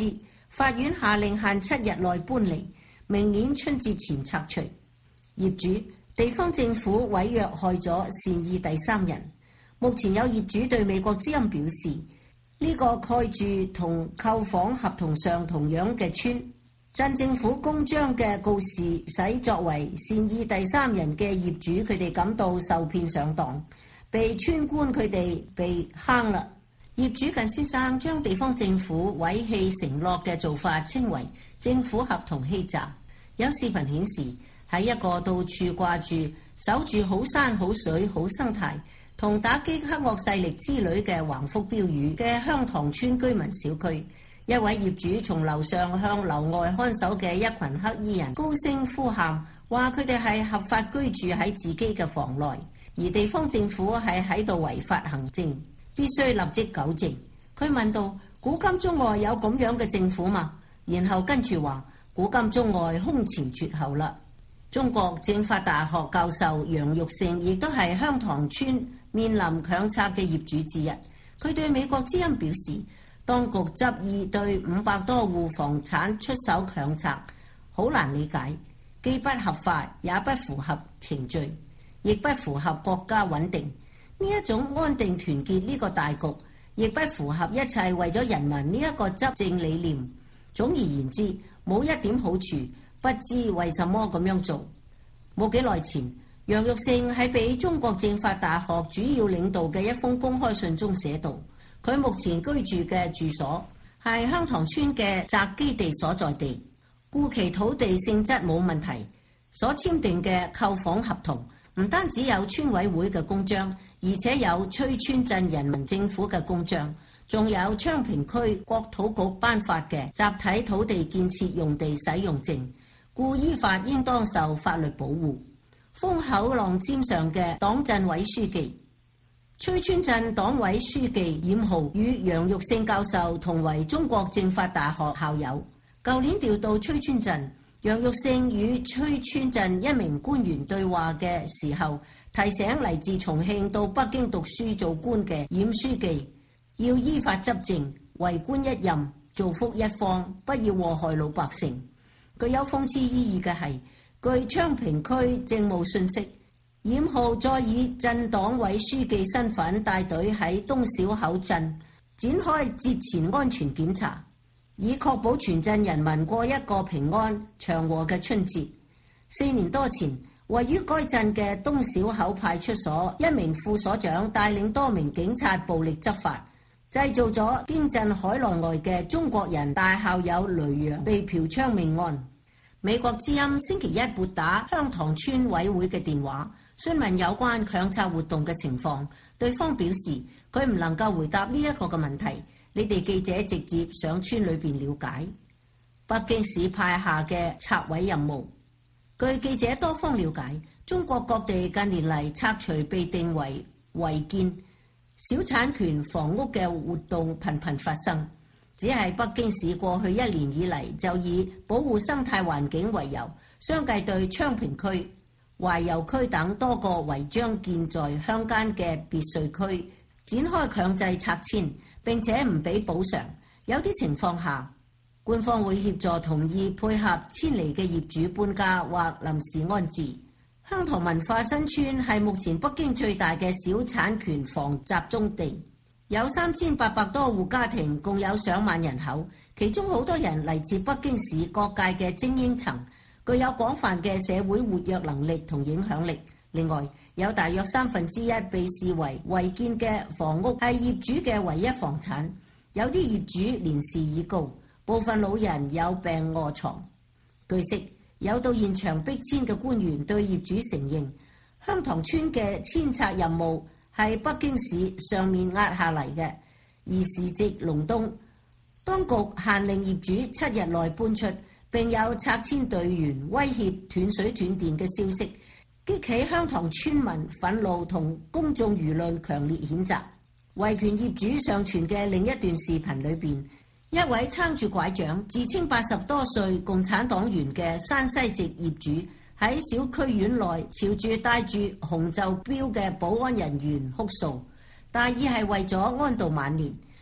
法院下令限七日內搬離，明年春節前拆除。業主、地方政府違約害咗善意第三人。目前有業主對美國之音表示，呢個蓋住同購房合同上同樣嘅村，鎮政府公章嘅告示使作為善意第三人嘅業主佢哋感到受騙上當，被村官佢哋被坑啦。業主靳先生將地方政府毀棄承諾嘅做法稱為政府合同欺詐。有視頻顯示，喺一個到處掛住守住好山好水好生態同打擊黑惡勢力之類嘅橫幅標語嘅香塘村居民小區，一位業主從樓上向樓外看守嘅一群黑衣人高聲呼喊，話佢哋係合法居住喺自己嘅房內，而地方政府係喺度違法行政，必須立即糾正。佢問道：古今中外有咁樣嘅政府嗎？然後跟住話：古今中外空前絕後啦。中國政法大學教授楊玉勝亦都係香塘村面臨強拆嘅業主之一。佢對美國之音表示，當局執意對五百多戶房產出手強拆，好難理解，既不合法，也不符合程序，亦不符合國家穩定。呢一種安定團結呢個大局，亦不符合一切為咗人民呢一個執政理念。總而言之，冇一點好處。不知為什麼咁樣做。冇幾耐前，楊玉勝喺俾中國政法大學主要領導嘅一封公開信中寫道，佢目前居住嘅住所係香塘村嘅宅基地所在地，故其土地性質冇問題。所簽訂嘅購房合同唔單止有村委會嘅公章，而且有崔村鎮人民政府嘅公章，仲有昌平區國土局頒發嘅集體土地建設用地使用證，故依法應當受法律保護。風口浪尖上嘅黨政委書記崔村鎮黨委書記冉浩與楊玉勝教授同為中國政法大學校友。舊年調到崔村鎮，楊玉勝與崔村鎮一名官員對話嘅時候，提醒嚟自重慶到北京讀書做官嘅冉書記要依法執政，為官一任，造福一方，不要禍害老百姓。具有諷刺意義嘅係，據昌平區政務信息，冉浩再以鎮黨委書記身份帶隊喺東小口鎮展開節前安全檢查，以確保全鎮人民過一個平安祥和嘅春節。四年多前，位於該鎮嘅東小口派出所一名副所長帶領多名警察暴力執法，製造咗經鎮海內外嘅中國人大校友雷洋被嫖娼命案。美國之音星期一撥打香塘村委會嘅電話，詢問有關強拆活動嘅情況，對方表示佢唔能夠回答呢一個嘅問題，你哋記者直接上村裏邊了解。北京市派下嘅拆毀任務，據記者多方了解，中國各地近年嚟拆除被定為違建小產權房屋嘅活動頻頻發生。只係北京市過去一年以嚟就以保護生態環境為由，相繼對昌平區、懷柔區等多個違章建在鄉間嘅別墅區展開強制拆遷，並且唔俾補償。有啲情況下，官方會協助同意配合遷離嘅業主搬家或臨時安置。香塘文化新村係目前北京最大嘅小產權房集中地，有三千八百多戶家庭，共有上萬人口，其中好多人嚟自北京市各界嘅精英層，具有廣泛嘅社會活躍能力同影響力。另外，有大約三分之一被視為違建嘅房屋係業主嘅唯一房產，有啲業主年事已高，部分老人有病臥床。據悉，有到現場逼遷嘅官員對業主承認，香塘村嘅遷拆任務係北京市上面壓下嚟嘅，而時值隆冬，當局限令業主七日內搬出，並有拆遷隊員威脅斷水斷電嘅消息，激起香塘村民憤怒同公眾輿論強烈譴責。維權業主上傳嘅另一段視頻裏邊，一位撐住拐杖、自稱八十多歲共產黨員嘅山西籍業主喺小區院內朝住帶住紅袖標嘅保安人員哭訴，大意係為咗安度晚年。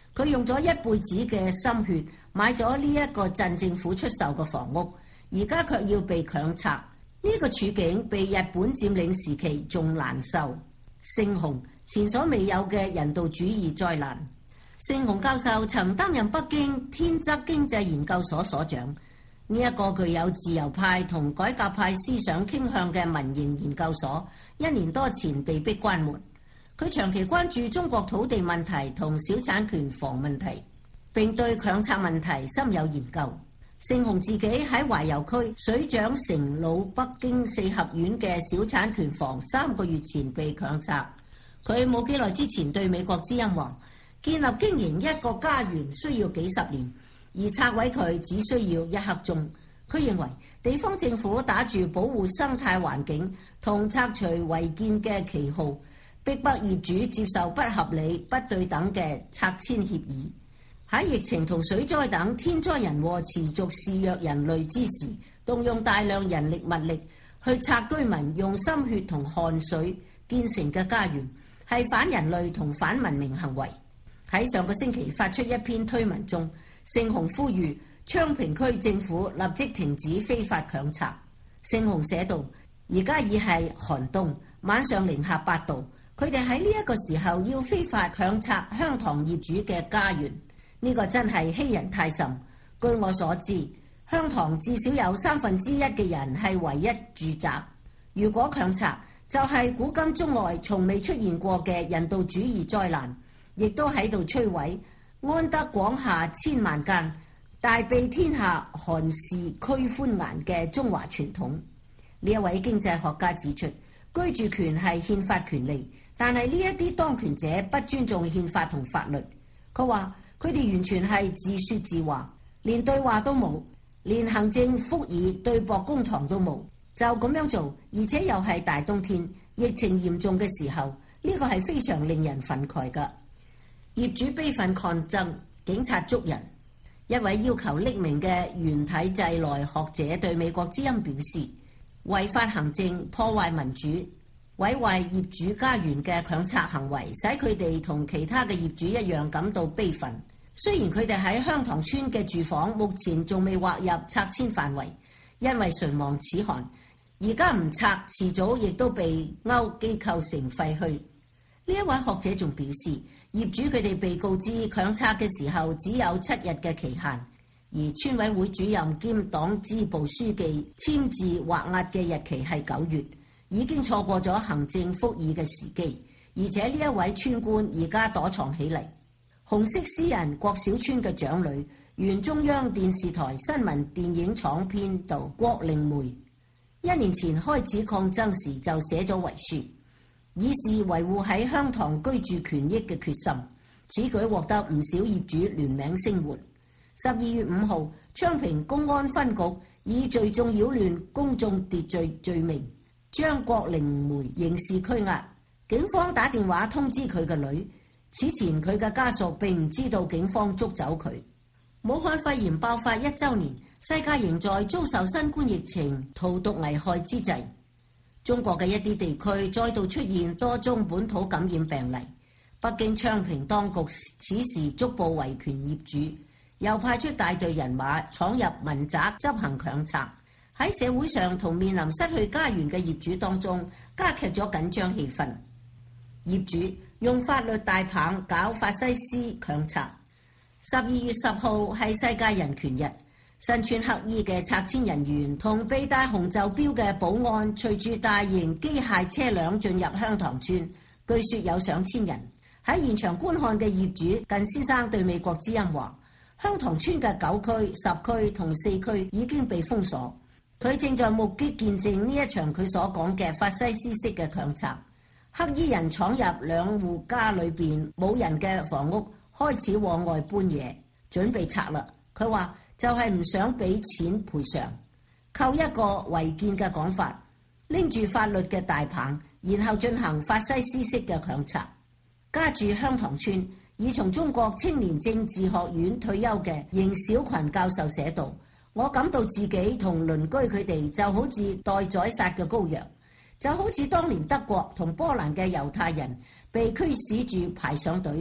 佢用咗一輩子嘅心血買咗呢一個鎮政府出售嘅房屋，而家卻要被強拆，呢個處境比日本佔領時期仲難受。勝雄，前所未有嘅人道主義災難。勝雄教授曾擔任北京天則經濟研究所所長，呢一個具有自由派同改革派思想傾向嘅民營研究所，一年多前被迫關門。佢長期關注中國土地問題同小產權房問題，並對強拆問題深有研究。勝雄自己喺懷柔區水長城老北京四合院嘅小產權房三個月前被強拆。佢冇幾耐之前對美國之音話，建立經營一個家園需要幾十年，而拆毀佢只需要一刻鐘。佢認為地方政府打住保護生態環境同拆除違建嘅旗號，逼迫業主接受不合理、不對等嘅拆遷協議。喺疫情同水災等天災人禍持續肆虐人類之時，動用大量人力物力去拆居民用心血同汗水建成嘅家園，係反人類同反文明行為。喺上個星期發出一篇推文中，勝雄呼籲昌平區政府立即停止非法強拆。勝雄寫道：而家已係寒冬，晚上零下八度，佢哋喺呢一個時候要非法強拆香塘業主嘅家園，呢個真係欺人太甚。據我所知，香塘至少有三分之一嘅人係唯一住宅。如果強拆，就係古今中外從未出現過嘅人道主義災難，亦都喺度摧毀安得廣廈千萬間，大庇天下寒士俱歡顏嘅中華傳統。呢一位經濟學家指出，居住權係憲法權利，但係呢一啲當權者不尊重憲法同法律。佢話佢哋完全係自說自話，連對話都冇，連行政復議對簿公堂都冇，就咁樣做，而且又係大冬天，疫情嚴重嘅時候，呢個係非常令人憤慨㗎。業主悲憤抗爭，警察捉人。一位要求匿名嘅原體制內學者對美國之音表示，違法行政破壞民主，毀壞業主家園嘅強拆行為，使佢哋同其他嘅業主一樣感到悲憤。雖然佢哋喺香塘村嘅住房目前仲未劃入拆遷範圍，因為唇亡齒寒，而家唔拆，遲早亦都被勾機構成廢墟。呢一位學者仲表示，業主佢哋被告知強拆嘅時候只有七日嘅期限，而村委會主任兼黨支部書記簽字劃押嘅日期係九月，已經錯過咗行政復議嘅時機。而且呢一位村官而家躲藏起嚟。紅色詩人郭小川嘅長女，原中央電視台新聞電影廠編導郭靈梅，一年前開始抗爭時就寫咗遺書，以示維護喺香塘居住權益嘅決心。此舉獲得唔少業主聯名聲援。十二月五號，昌平公安分局以聚眾擾亂公眾秩序罪名將郭靈梅刑事拘押。警方打電話通知佢嘅女，此前佢嘅家屬並唔知道警方捉走佢。武漢肺炎爆發一週年，世界仍在遭受新冠疫情荼毒危害之際，中國嘅一啲地區再度出現多宗本土感染病例。北京昌平當局此時逐步維權業主，又派出大隊人馬闖入民宅執行強拆，喺社會上同面臨失去家園嘅業主當中加劇咗緊張氣氛。業主用法律大棒搞法西斯強拆。十二月十號係世界人權日，身穿黑衣嘅拆遷人員同被戴紅袖標嘅保安隨住大型機械車輛進入香塘村，據說有上千人。喺現場觀看嘅業主靳先生對美國之音話，香塘村嘅九區、十區同四區已經被封鎖。佢正在目擊見證呢一場佢所講嘅法西斯式嘅強拆。黑衣人闖入兩戶家裏邊冇人嘅房屋，開始往外搬嘢，準備拆啦。佢話就係唔想俾錢賠償，扣一個違建嘅講法，拎住法律嘅大棒，然後進行法西斯式嘅強拆。家住香塘村，已從中國青年政治學院退休嘅邢小群教授寫道：我感到自己同鄰居佢哋就好似待宰殺嘅羔羊，就好似當年德國同波蘭嘅猶太人被驅使住排上隊，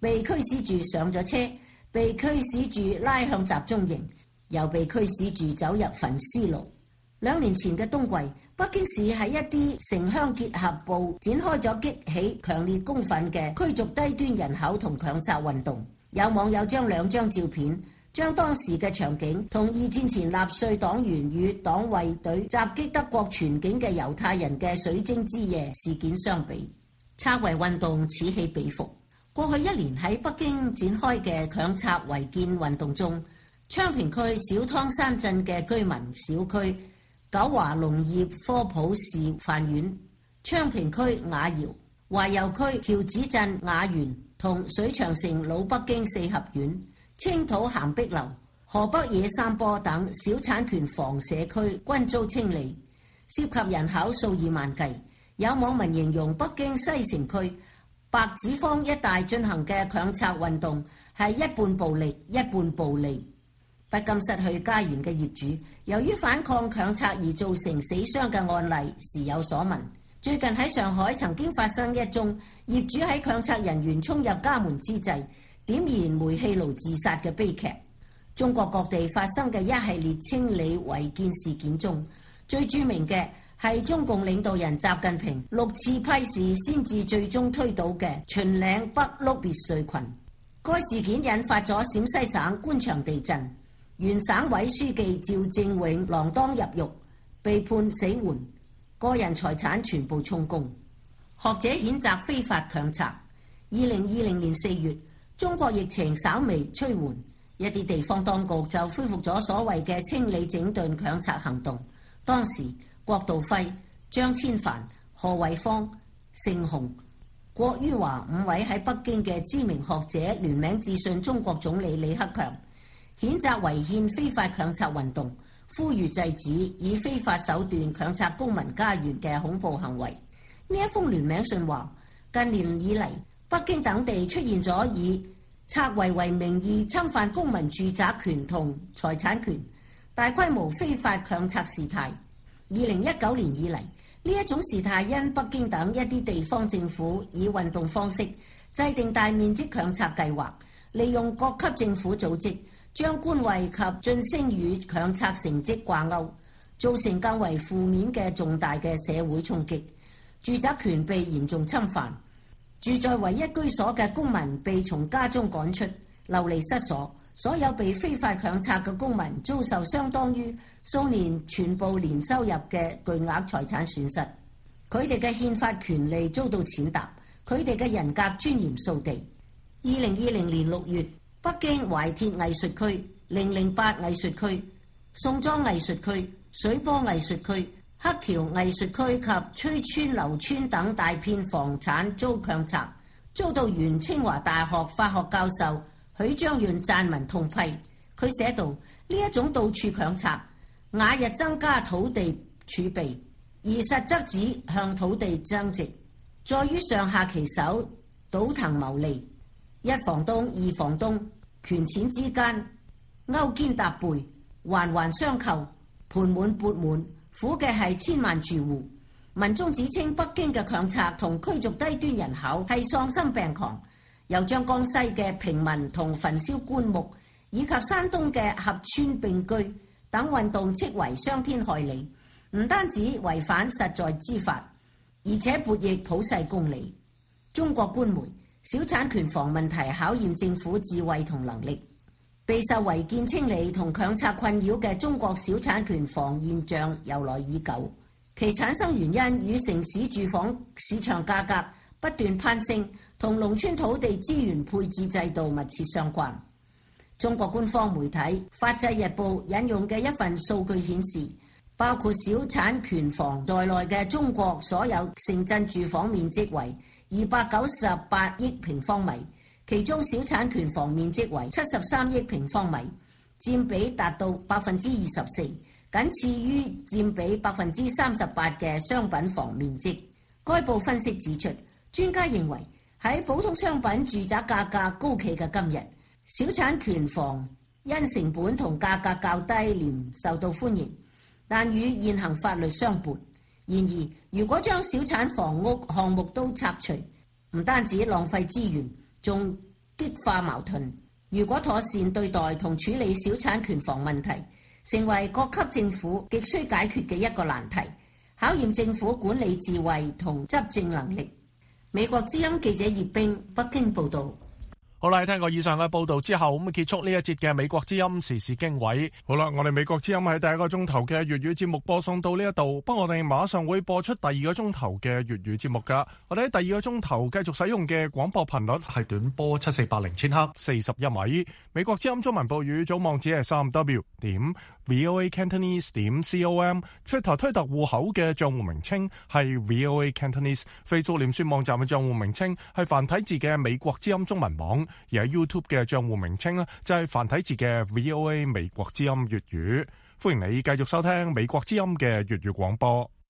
被驅使住上咗車，被驅使住拉向集中營，又被驅使住走入焚屍爐。兩年前嘅冬季，北京市喺一啲城鄉結合部展開咗激起強烈公憤嘅驅逐低端人口同強拆運動。有網友將兩張照片，將當時嘅場景同二戰前納粹黨員與黨衛隊襲擊德國全境嘅猶太人嘅水晶之夜事件相比，拆圍運動此起彼伏。過去一年喺北京展開嘅強拆違建運動中，昌平區小湯山鎮嘅居民小區九華農業科普示範院、昌平區雅窯、懷柔區橋子鎮雅園同水長城老北京四合院、青土鹹碧樓、河北野山坡等小產權房社區均遭清理，涉及人口數以萬計。有網民形容北京西城區白子坊一帶進行嘅強拆運動係一半暴力一半暴利。不禁失去家園嘅業主，由於反抗強拆而造成死傷嘅案例時有所聞。最近喺上海曾經發生一宗業主喺強拆人員衝入家門之際點燃煤氣爐自殺嘅悲劇。中國各地發生嘅一系列清理違建事件中，最著名嘅係中共領導人習近平六次批示先至最終推倒嘅秦嶺北麓別墅群。該事件引發咗陝西省官場地震。原省委書記趙正永鋃鐺入獄，被判死緩，個人財產全部充公。學者譴責非法強拆。二零二零年四月，中國疫情稍微趨緩，一啲地方當局就恢復咗所謂嘅清理整頓強拆行動。當時，郭道輝、張千帆、何偉芳、盛洪、郭于華五位喺北京嘅知名學者聯名致信中國總理李克強，譴責違憲非法強拆運動，呼籲制止以非法手段強拆公民家園嘅恐怖行為。呢一封聯名信話，近年以嚟，北京等地出現咗以拆圍為名義侵犯公民住宅權同財產權、大規模非法強拆事態。二零一九年以嚟，呢一種事態因北京等一啲地方政府以運動方式制定大面積強拆計劃，利用各級政府組織將官位及晉升與強拆成績掛鈎，造成更為負面嘅重大嘅社會衝擊。住宅權被嚴重侵犯，住在唯一居所嘅公民被從家中趕出，流離失所。所有被非法強拆嘅公民遭受相當於數年全部年收入嘅巨額財產損失，佢哋嘅憲法權利遭到踐踏，佢哋嘅人格尊嚴掃地。二零二零年六月，北京懷鐵藝術區、零零八藝術區、宋莊藝術區、水波藝術區、黑橋藝術區及崔村劉村等大片房產遭強拆，遭到原清華大學法學教授許章潤撰文痛批。佢寫道：呢一種到處強拆，雅日增加土地儲備，而實則只向土地增值，在於上下其手，倒騰牟利。一房東、二房東權錢之間勾肩搭背，環環相扣，盤滿缽滿，苦嘅係千萬住戶。民眾指稱北京嘅強拆同驅逐低端人口係喪心病狂，又將江西嘅平民同焚燒棺木以及山東嘅合村並居等運動斥為傷天害理，唔單止違反實在之法，而且悖逆普世公理。中國官媒小產權房問題考驗政府智慧同能力。備受違建清理同強拆困擾嘅中國小產權房現象由來已久，其產生原因與城市住房市場價格不斷攀升同農村土地資源配置制度密切相關。中國官方媒體《法制日報》引用嘅一份數據顯示，包括小產權房在內嘅中國所有城鎮住房面積為二百九十八億平方米，其中小產權房面積為七十三億平方米，佔比達到百分之二十四，僅次於佔比百分之三十八嘅商品房面積。該報分析指出，專家認為喺普通商品住宅價格高企嘅今日，小產權房因成本同價格較低廉受到歡迎，但與現行法律相悖。然而，如果將小產房屋項目都拆除，唔單止浪費資源，仲激化矛盾。如果妥善對待同處理小產權房問題，成為各級政府極需解決嘅一個難題，考驗政府管理智慧同執政能力。美國之音記者葉冰北京報道。 好啦，聽過以上嘅報道之後，咁結束呢一節嘅美國之音時事經緯。 好啦，我哋美國之音喺第一個鐘頭嘅粵語節目播送到呢一度，不過我哋馬上會播出第二個鐘頭嘅粵語節目噶。我哋喺第二個鐘頭繼續使用嘅廣播頻率係短波七四八零千赫四十一米。美國之音中文部語組網址係三 w 點 voa cantonese 點 com。Twitter 推特戶口嘅賬戶名稱係 voa cantonese。Facebook 臉書網站嘅賬戶名稱係繁體字嘅美國之音中文網。而喺 YouTube 嘅賬戶名稱呢，就係繁體字嘅 V O A 美國之音粵語。歡迎你繼續收聽美國之音嘅粵語廣播。